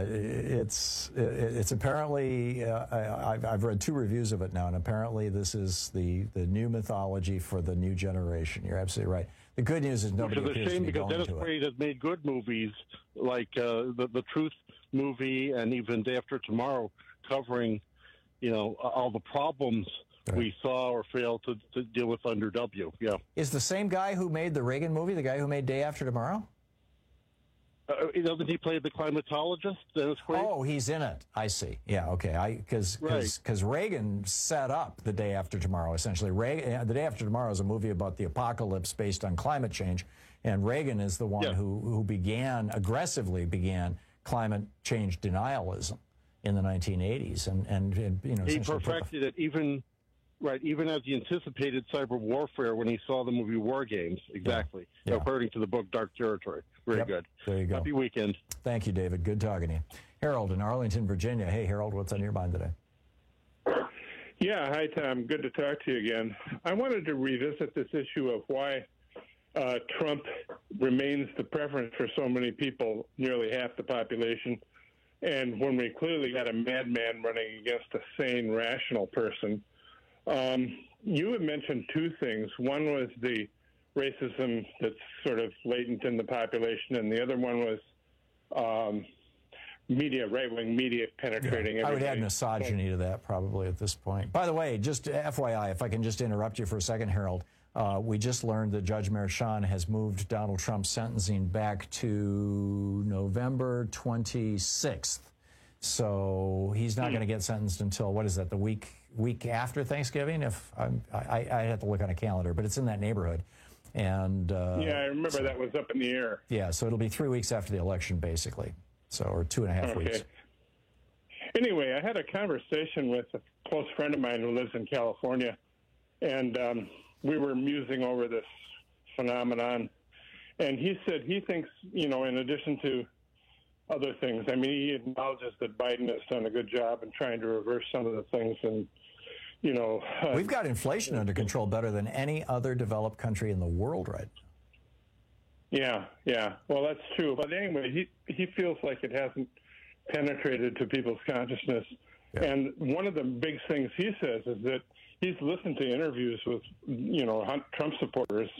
it's it's apparently uh, I, I've, I've read two reviews of it now, and apparently this is the the new mythology for the new generation. You're absolutely right. The good news is nobody Which is a appears shame to be because going Dennis to it. Quaid has made good movies like uh, the the Truth movie and even Day After Tomorrow, covering, you know, all the problems we saw or failed to, to deal with under W. Yeah. Is the same guy who made the Reagan movie the guy who made Day After Tomorrow? Uh, doesn't he play the climatologist, Dennis Quaid? Oh, he's in it. I see. Yeah, okay. I because because Right. Reagan set up The Day After Tomorrow. Essentially, Reagan, The Day After Tomorrow is a movie about the apocalypse based on climate change, and Reagan is the one Yeah. who who began aggressively began climate change denialism in the nineteen eighties, and and, and you know He essentially put the- perfected it even, right, even as he anticipated cyber warfare when he saw the movie War Games. Exactly. Yeah. According to the book Dark Territory. Very Yep. good. There you go. Happy weekend. Thank you, David. Good talking to you. Harold in Arlington, Virginia. Hey, Harold, what's on your mind today? Yeah, hi, Tom. Good to talk to you again. I wanted to revisit this issue of why uh, Trump remains the preference for so many people, nearly half the population, and when we clearly got a madman running against a sane, rational person. Um, you had mentioned two things. One was the racism that's sort of latent in the population, and the other one was um, media, right-wing media penetrating yeah, I would everything. add misogyny to that probably at this point. By the way, just F Y I, if I can just interrupt you for a second, Harold, uh, we just learned that Judge Merchan has moved Donald Trump's sentencing back to November twenty-sixth. So he's not mm. going to get sentenced until, what is that, the week week after Thanksgiving? If I'm, I, I have to look on a calendar, but it's in that neighborhood. And uh, yeah, I remember so, that was up in the air. Yeah, so it'll be three weeks after the election, basically. So, or two and a half okay. weeks. Anyway, I had a conversation with a close friend of mine who lives in California, and um, we were musing over this phenomenon. And he said he thinks, you know, in addition to other things, I mean, he acknowledges that Biden has done a good job in trying to reverse some of the things. And, you know, uh, we've got inflation under control better than any other developed country in the world right now. Yeah, yeah. Well, that's true. But anyway, he he feels like it hasn't penetrated to people's consciousness. Yeah. And one of the big things he says is that he's listened to interviews with, you know, Trump supporters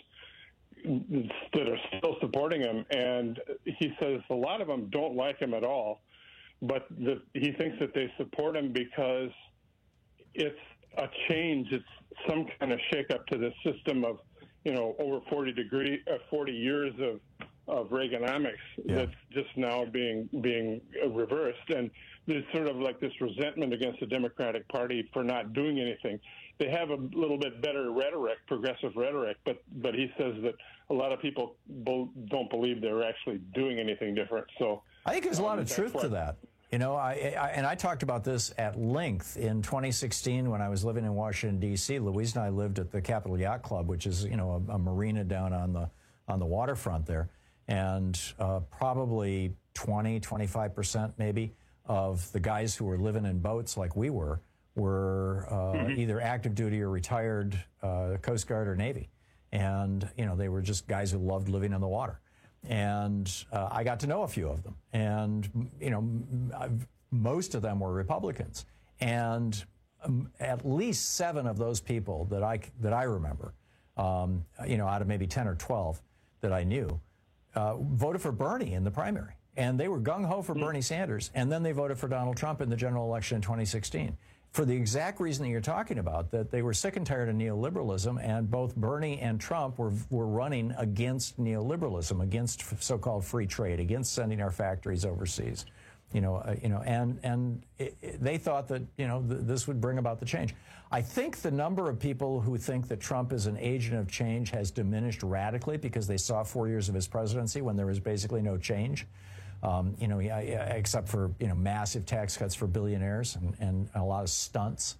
that are still supporting him, and he says a lot of them don't like him at all, but the, he thinks that they support him because it's a change. It's some kind of shakeup to the system of, you know, over forty degree, uh, forty years of of Reaganomics yeah. that's just now being being reversed, and there's sort of like this resentment against the Democratic Party for not doing anything. They have a little bit better rhetoric, progressive rhetoric, but but he says that a lot of people bo- don't believe they're actually doing anything different. So I think there's a lot um, of truth to that. You know, I, I and I talked about this at length in twenty sixteen when I was living in Washington, D C Louise and I lived at the Capitol Yacht Club, which is, you know, a, a marina down on the on the waterfront there. And uh, probably twenty, twenty-five percent maybe of the guys who were living in boats like we were were uh, mm-hmm. either active duty or retired uh, Coast Guard or Navy. And, you know, they were just guys who loved living on the water. And uh, I got to know a few of them. And, you know, I've, most of them were Republicans. And um, at least seven of those people that I, that I remember, um, you know, out of maybe ten or twelve that I knew, uh, voted for Bernie in the primary. And they were gung-ho for mm-hmm. Bernie Sanders. And then they voted for Donald Trump in the general election in twenty sixteen. For the exact reason that you're talking about, that they were sick and tired of neoliberalism, and both Bernie and Trump were were running against neoliberalism, against so-called free trade, against sending our factories overseas, you know, uh, you know, and and it, it, they thought that, you know, th- this would bring about the change. I think the number of people who think that Trump is an agent of change has diminished radically because they saw four years of his presidency when there was basically no change. Um, you know, yeah, yeah, except for, you know, massive tax cuts for billionaires and, and a lot of stunts.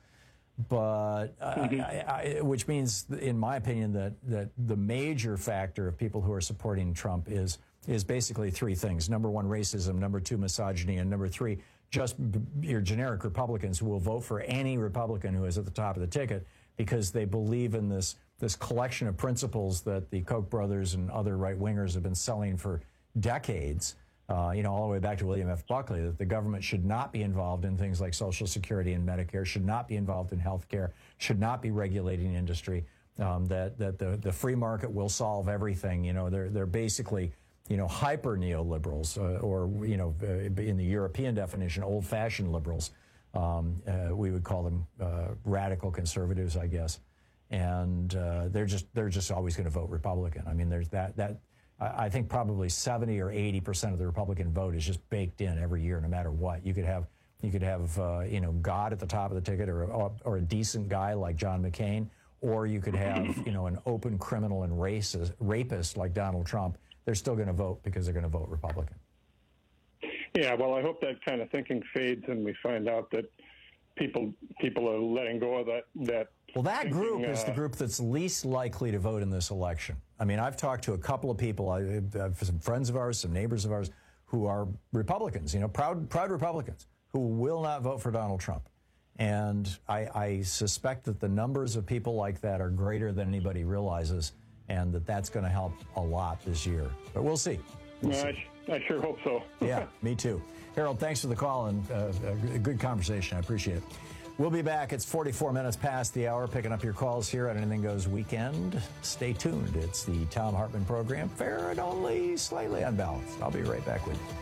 But uh, mm-hmm. I, I, which means, in my opinion, that that the major factor of people who are supporting Trump is is basically three things. Number one, racism. Number two, misogyny. And number three, just your generic Republicans who will vote for any Republican who is at the top of the ticket because they believe in this this collection of principles that the Koch brothers and other right-wingers have been selling for decades. Uh, you know, all the way back to William F. Buckley, that the government should not be involved in things like Social Security and Medicare, should not be involved in health care, should not be regulating industry, um, that that the, the free market will solve everything. You know, they're they're basically, you know, hyper neoliberals, uh, or, you know, uh, in the European definition, old-fashioned liberals. Um, uh, we would call them uh, radical conservatives, I guess. And uh, they're just they're just always going to vote Republican. I mean, there's that that. I think probably seventy or eighty percent of the Republican vote is just baked in every year, no matter what. You could have, you could have, uh, you know, God at the top of the ticket, or, or or a decent guy like John McCain, or you could have, you know, an open criminal and racist, rapist like Donald Trump. They're still going to vote because they're going to vote Republican. Yeah, well, I hope that kind of thinking fades and we find out that people people are letting go of that that. Well, that thinking, group uh, is the group that's least likely to vote in this election. I mean, I've talked to a couple of people, I have some friends of ours, some neighbors of ours, who are Republicans, you know, proud proud Republicans, who will not vote for Donald Trump. And I, I suspect that the numbers of people like that are greater than anybody realizes, and that that's going to help a lot this year. But we'll see. We'll yeah, see. I, I sure hope so. Yeah, me too. Harold, thanks for the call and uh, a good conversation. I appreciate it. We'll be back. It's forty-four minutes past the hour, picking up your calls here on Anything Goes Weekend. Stay tuned. It's the Thom Hartmann program, fair and only slightly unbalanced. I'll be right back with you.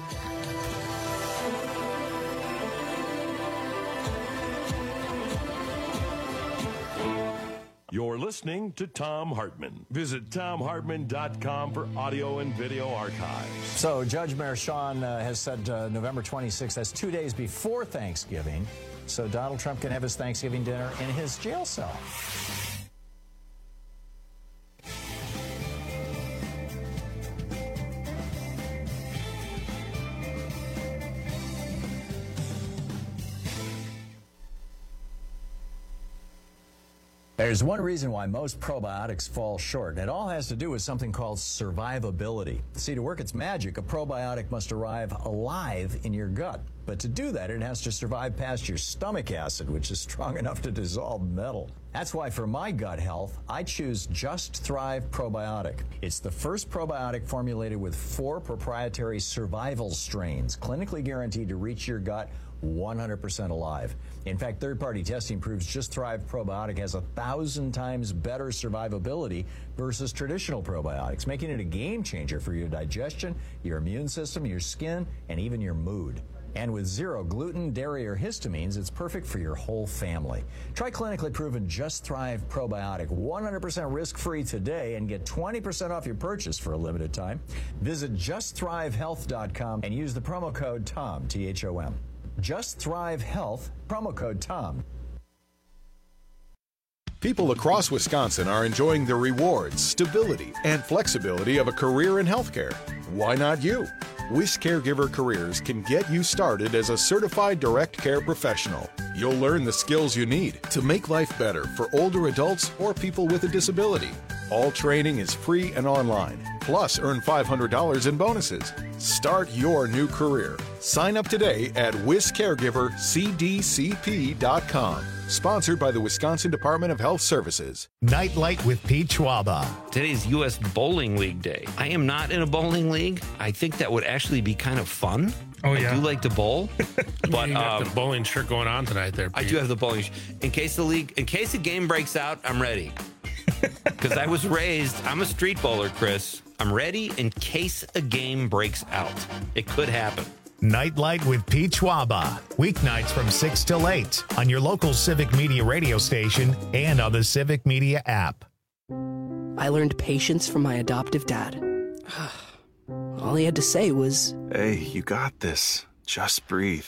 You're listening to Thom Hartmann. Visit Thom Hartmann dot com for audio and video archives. So Judge Merchan uh, has said uh, November twenty-sixth, that's two days before Thanksgiving, so Donald Trump can have his Thanksgiving dinner in his jail cell. There's one reason why most probiotics fall short, and it all has to do with something called survivability. See, to work its magic, a probiotic must arrive alive in your gut. But to do that, it has to survive past your stomach acid, which is strong enough to dissolve metal. That's why for my gut health, I choose Just Thrive Probiotic. It's the first probiotic formulated with four proprietary survival strains, clinically guaranteed to reach your gut one hundred percent alive. In fact, third-party testing proves Just Thrive Probiotic has a thousand times better survivability versus traditional probiotics, making it a game changer for your digestion, your immune system, your skin, and even your mood. And with zero gluten, dairy, or histamines, it's perfect for your whole family. Try clinically proven Just Thrive Probiotic, one hundred percent risk-free today, and get twenty percent off your purchase for a limited time. Visit just thrive health dot com and use the promo code TOM, T H O M. Just Thrive Health, promo code TOM. People across Wisconsin are enjoying the rewards, stability, and flexibility of a career in healthcare. Why not you? Wish Caregiver Careers can get you started as a certified direct care professional. You'll learn the skills you need to make life better for older adults or people with a disability. All training is free and online. Plus, earn five hundred dollars in bonuses. Start your new career. Sign up today at wis caregiver c d c p dot com. Sponsored by the Wisconsin Department of Health Services. Nightlight with Pete Schwaba. Today's U S Bowling League Day. I am not in a bowling league. I think that would actually be kind of fun. Oh, yeah. I do like to bowl. But you got um, the bowling shirt going on tonight there, Pete. I do have the bowling shirt. In case the league, in case the game breaks out, I'm ready. Because I was raised, I'm a street bowler, Chris. I'm ready in case a game breaks out. It could happen. Nightlight with Pete Schwaba. Weeknights from six till eight on your local Civic Media radio station and on the Civic Media app. I learned patience from my adoptive dad. All he had to say was, "Hey, you got this. Just breathe."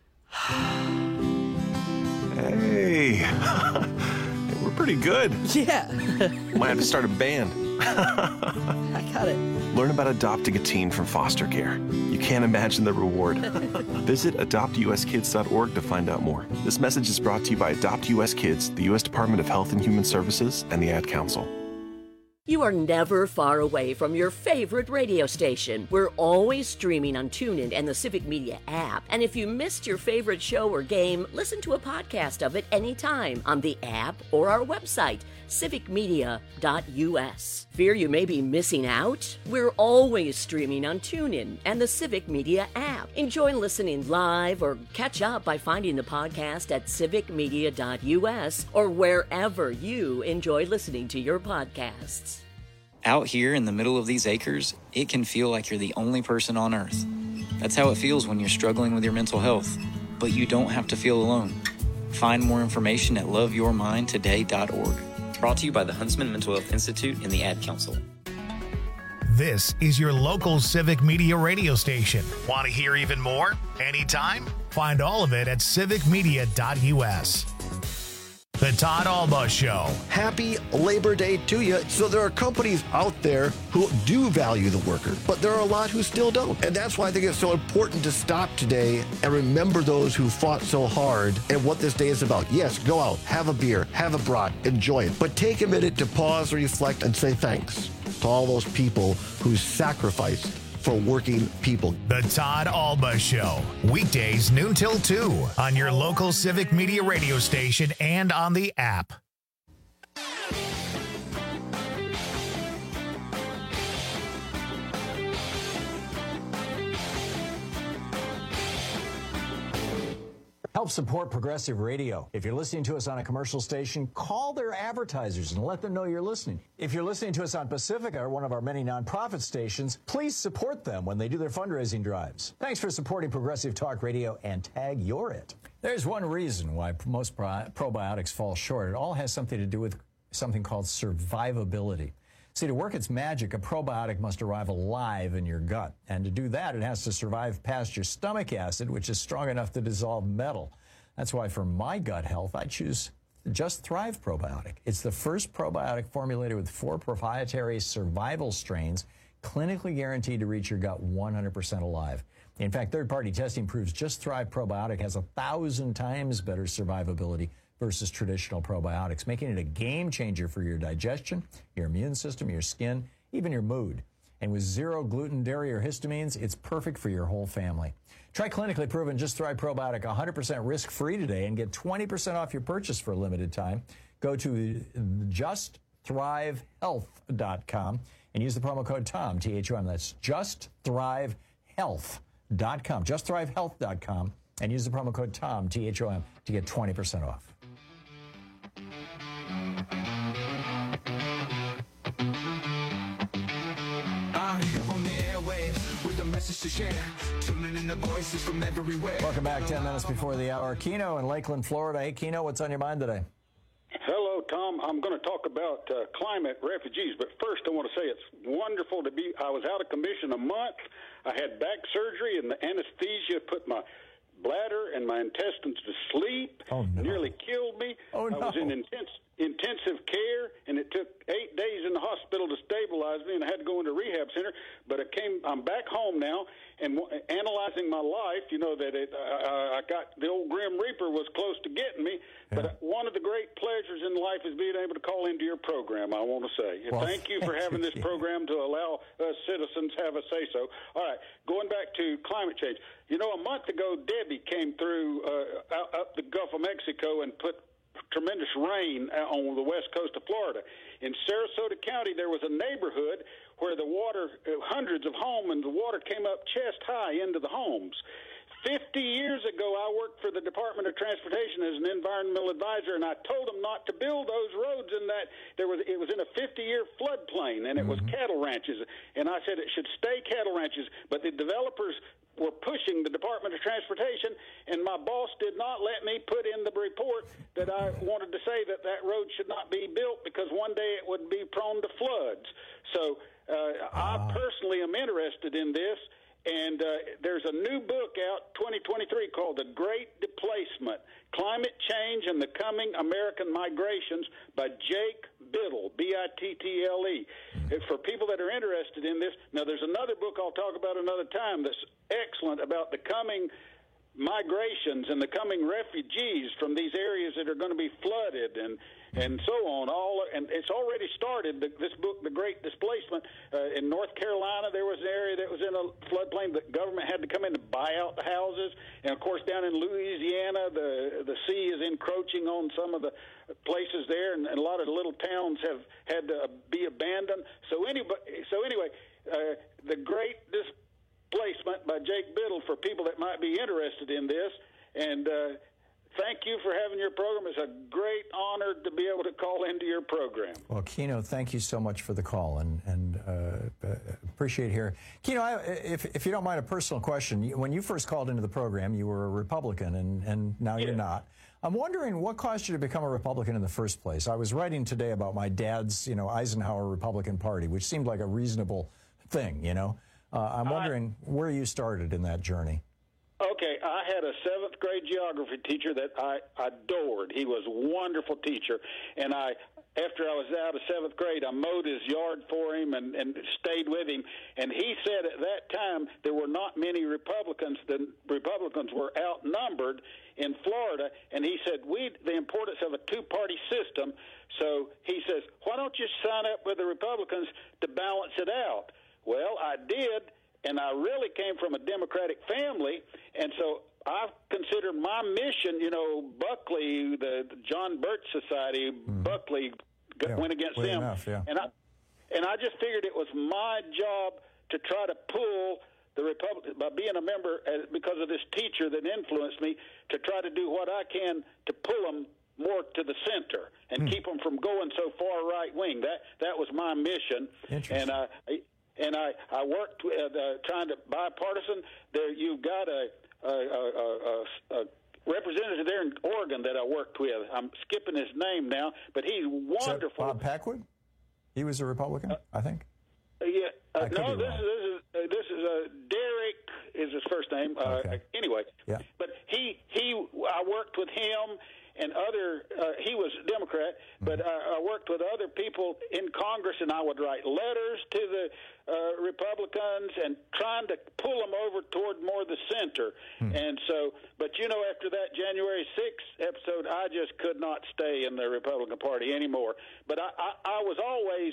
Hey, we're pretty good. Yeah. Might have to start a band. I got it. Learn about adopting a teen from foster care. You can't imagine the reward. Visit adopt u s kids dot org to find out more. This message is brought to you by Adopt U S Kids, the U S Department of Health and Human Services, and the Ad Council. You are never far away from your favorite radio station. We're always streaming on TuneIn and the Civic Media app. And if you missed your favorite show or game, listen to a podcast of it anytime on the app or our website, civic media dot u s. Fear you may be missing out? We're always streaming on TuneIn and the Civic Media app. Enjoy listening live or catch up by finding the podcast at civic media dot u s or wherever you enjoy listening to your podcasts. Out here in the middle of these acres, it can feel like you're the only person on Earth. That's how it feels when you're struggling with your mental health. But you don't have to feel alone. Find more information at love your mind today dot org. Brought to you by the Huntsman Mental Health Institute and the Ad Council. This is your local Civic Media radio station. Want to hear even more? Anytime? Find all of it at civic media dot u s. The Todd Alba Show. Happy Labor Day to you. So there are companies out there who do value the worker, but there are a lot who still don't. And that's why I think it's so important to stop today and remember those who fought so hard and what this day is about. Yes, go out, have a beer, have a brat, enjoy it. But take a minute to pause, reflect, and say thanks to all those people who sacrificed for working people. The Todd Alba Show, weekdays noon till two on your local Civic Media radio station and on the app. Help support Progressive Radio. If you're listening to us on a commercial station, call their advertisers and let them know you're listening. If you're listening to us on Pacifica, or one of our many nonprofit stations, please support them when they do their fundraising drives. Thanks for supporting Progressive Talk Radio and tag you're it. There's one reason why most pro- probiotics fall short. It all has something to do with something called survivability. See, to work its magic, a probiotic must arrive alive in your gut. And to do that, it has to survive past your stomach acid, which is strong enough to dissolve metal. That's why for my gut health, I choose Just Thrive Probiotic. It's the first probiotic formulated with four proprietary survival strains, clinically guaranteed to reach your gut one hundred percent alive. In fact, third-party testing proves Just Thrive Probiotic has a thousand times better survivability versus traditional probiotics, making it a game changer for your digestion, your immune system, your skin, even your mood. And with zero gluten, dairy, or histamines, it's perfect for your whole family. Try clinically proven Just Thrive Probiotic one hundred percent risk-free today and get twenty percent off your purchase for a limited time. Go to just thrive health dot com and use the promo code TOM, T H O M. That's just thrive health dot com, just thrive health dot com, and use the promo code TOM, T H O M, to get twenty percent off. To share, tuning in the voices from everywhere. Welcome back, ten minutes before the hour. Keno in Lakeland, Florida. Hey, Keno, what's on your mind today? Hello, Tom. I'm going to talk about uh, climate refugees, but first I want to say it's wonderful to be, I was out of commission a month. I had back surgery, and the anesthesia put my bladder and my intestines to sleep. Oh, no. Nearly killed me. Oh, no. I was in intense intensive care, and it took eight days in the hospital to stabilize me, and I had to go into a rehab center. But I came, I'm back home now, and w- analyzing my life, you know that it, uh, I got the old Grim Reaper was close to getting me. Yeah. But one of the great pleasures in life is being able to call into your program. I want to say, well, thank you for having this program to allow us citizens have a say so. All right, going back to climate change. You know, a month ago, Debbie came through uh, out, up the Gulf of Mexico and put tremendous rain on the west coast of Florida. In Sarasota County, there was a neighborhood where the water, hundreds of homes, and the water came up chest high into the homes. Fifty years ago, I worked for the Department of Transportation as an environmental advisor, and I told them not to build those roads in that there was it was in a fifty-year floodplain, and it was mm-hmm. cattle ranches. And I said it should stay cattle ranches, but the developers were pushing the Department of Transportation, and my boss did not let me put in the report that I wanted to say that that road should not be built because one day it would be prone to floods. So uh, I personally am interested in this, and uh, there's a new book out, twenty twenty-three, called The Great Displacement, Climate Change and the Coming American Migrations by Jake Biddle, B I T T L E. For people that are interested in this, now there's another book I'll talk about another time that's excellent about the coming migrations and the coming refugees from these areas that are going to be flooded and and so on. All and it's already started. The, this book, The Great Displacement, uh, in North Carolina, there was an area that was in a floodplain. The government had to come in to buy out the houses, and of course, down in Louisiana, the the sea is encroaching on some of the places there, and, and a lot of the little towns have had to be abandoned. So anyway, so anyway, uh, The Great Displacement by Jake Biddle for people that might be interested in this, and. Uh, Thank you for having your program. It's a great honor to be able to call into your program. Well, Keno, thank you so much for the call, and and uh, appreciate hearing. Keno, I, if if you don't mind, a personal question. When you first called into the program, you were a Republican, and, and now yeah. you're not. I'm wondering what caused you to become a Republican in the first place. I was writing today about my dad's, you know, Eisenhower Republican Party, which seemed like a reasonable thing, you know. Uh, I'm wondering I, where you started in that journey. Okay, I had a seventh grade geography teacher that I adored. He was a wonderful teacher, and I, after I was out of seventh grade, I mowed his yard for him and, and stayed with him. And he said at that time there were not many Republicans. The Republicans were outnumbered in Florida, and he said we the importance of a two-party system. So he says, why don't you sign up with the Republicans to balance it out? Well, I did. and I really came from a Democratic family, and so I consider my mission, you know, Buckley, the, the John Birch Society, mm-hmm. Buckley yeah, went against them, enough, yeah. and I and I just figured it was my job to try to pull the Republican, by being a member, uh, because of this teacher that influenced me, to try to do what I can to pull them more to the center and mm. keep them from going so far right wing. That that was my mission, and I and I I worked with, uh, trying to bipartisan. There, you've got a a, a, a, a representative there in Oregon that I worked with. I'm skipping his name now, but he's wonderful. Is that Bob Packwood? He was a Republican, uh, I think. Uh, yeah, uh, no, this is, this is uh, this is uh, Derek is his first name. Uh, okay. Anyway, yeah. but he he I worked with him and other. Uh, he was a Democrat, mm-hmm. but uh, I worked with other people in Congress, and I would write letters to the uh, Republicans and trying to pull them over toward more the center. Mm-hmm. And so, but you know, after that January sixth episode, I just could not stay in the Republican Party anymore. But I, I, I was always.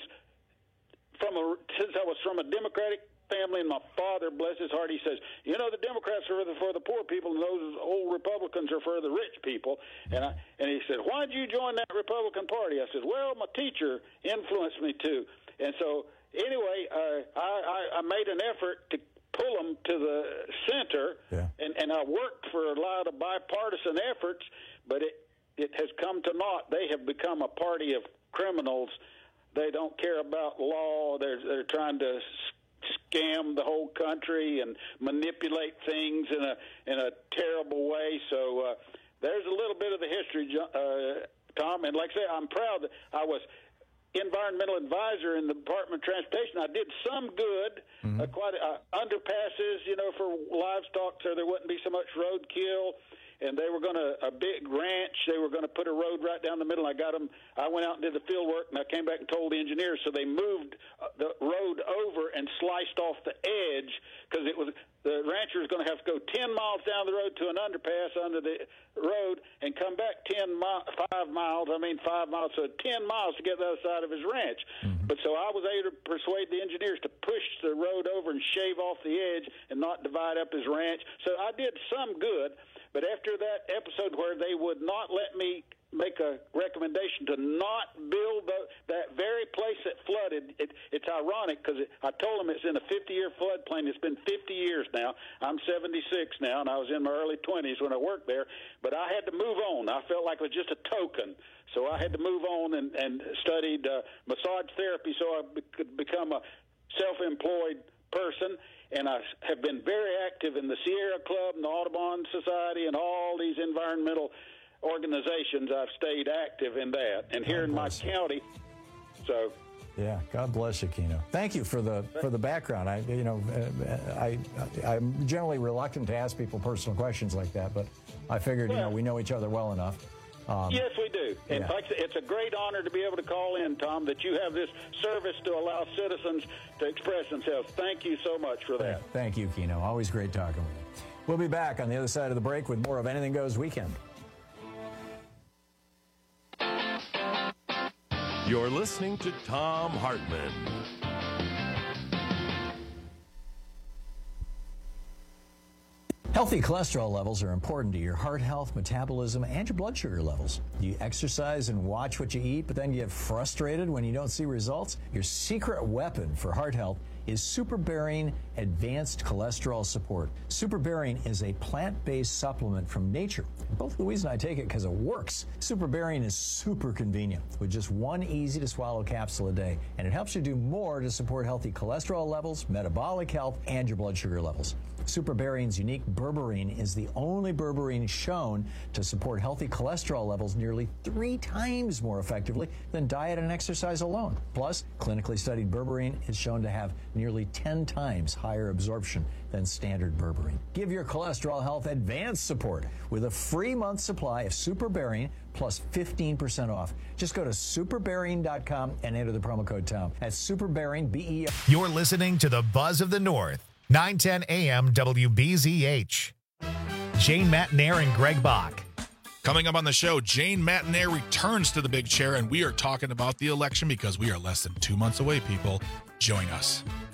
From a, since I was from a Democratic family, and my father, bless his heart, he says, you know, the Democrats are for the, for the poor people, and those old Republicans are for the rich people. And I and he said, why did you join that Republican Party? I said, well, my teacher influenced me too. And so, anyway, uh, I, I, I made an effort to pull them to the center, yeah. and, and I worked for a lot of bipartisan efforts, but it, it has come to naught. They have become a party of criminals. They don't care about law. They're they're trying to scam the whole country and manipulate things in a in a terrible way. So uh, there's a little bit of the history, uh, Tom. And like I say, I'm proud that I was environmental advisor in the Department of Transportation. I did some good, mm-hmm. uh, quite uh, underpasses, you know, for livestock, so there wouldn't be so much roadkill. And they were going to, a big ranch, they were going to put a road right down the middle. I got them, I went out and did the field work, and I came back and told the engineers. So they moved the road over and sliced off the edge, because it was, the rancher was going to have to go ten miles down the road to an underpass under the road and come back ten mi- five miles, I mean five miles, so ten miles to get the other side of his ranch. Mm-hmm. But so I was able to persuade the engineers to push the road over and shave off the edge and not divide up his ranch. So I did some good. But after that episode where they would not let me make a recommendation to not build the, that very place that flooded, it, it's ironic because it, I told them it's in a fifty-year floodplain. It's been fifty years now. I'm seventy-six now, and I was in my early twenties when I worked there. But I had to move on. I felt like it was just a token. So I had to move on and, and studied uh, massage therapy so I be- could become a self-employed person. And I have been very active in the Sierra Club and the Audubon Society and all these environmental organizations. I've stayed active in that. And here in my county, so... Yeah, God bless you, Keno. Thank you for the for the background. I, you know, I, I I'm generally reluctant to ask people personal questions like that, but I figured, well, you know, we know each other well enough. Um, yes, we do. And yeah. like I said, it's a great honor to be able to call in, Tom, that you have this service to allow citizens to express themselves. Thank you so much for that. Thank you, Keno. Always great talking with you. We'll be back on the other side of the break with more of Anything Goes Weekend. You're listening to Thom Hartmann. Healthy cholesterol levels are important to your heart health, metabolism, and your blood sugar levels. Do you exercise and watch what you eat, but then get frustrated when you don't see results? Your secret weapon for heart health is SuperBarian Advanced Cholesterol Support. SuperBarian is a plant-based supplement from nature. Both Louise and I take it because it works. SuperBarian is super convenient with just one easy-to-swallow capsule a day, and it helps you do more to support healthy cholesterol levels, metabolic health, and your blood sugar levels. SuperBarian's unique berberine is the only berberine shown to support healthy cholesterol levels nearly three times more effectively than diet and exercise alone. Plus, clinically studied berberine is shown to have nearly ten times higher absorption than standard berberine. Give your cholesterol health advanced support with a free month supply of SuperBarian plus fifteen percent off. Just go to superbarian dot com and enter the promo code Tom. That's SuperBarian, B E R. You're listening to the Buzz of the North. nine ten A M W B Z H. Jane Matenaer and Greg Bach. Coming up on the show, Jane Matenaer returns to the big chair, and we are talking about the election because we are less than two months away, people. Join us.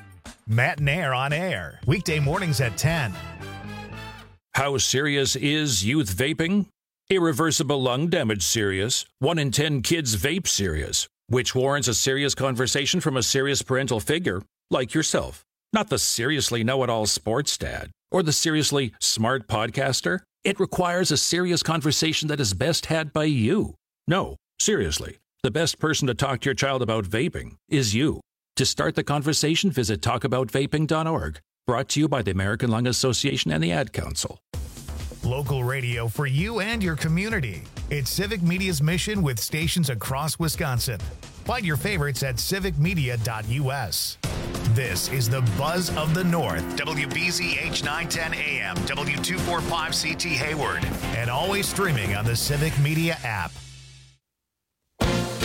Matt Nair on air, weekday mornings at ten. How serious is youth vaping? Irreversible lung damage serious. One in ten kids vape serious, which warrants a serious conversation from a serious parental figure like yourself. Not the seriously know-it-all sports dad or the seriously smart podcaster. It requires a serious conversation that is best had by you. No, seriously, the best person to talk to your child about vaping is you. To start the conversation, visit talk about vaping dot org. Brought to you by the American Lung Association and the Ad Council. Local radio for you and your community. It's Civic Media's mission with stations across Wisconsin. Find your favorites at civic media dot U S. This is the Buzz of the North. W B Z H nine ten A M, W two forty-five C T Hayward, and always streaming on the Civic Media app.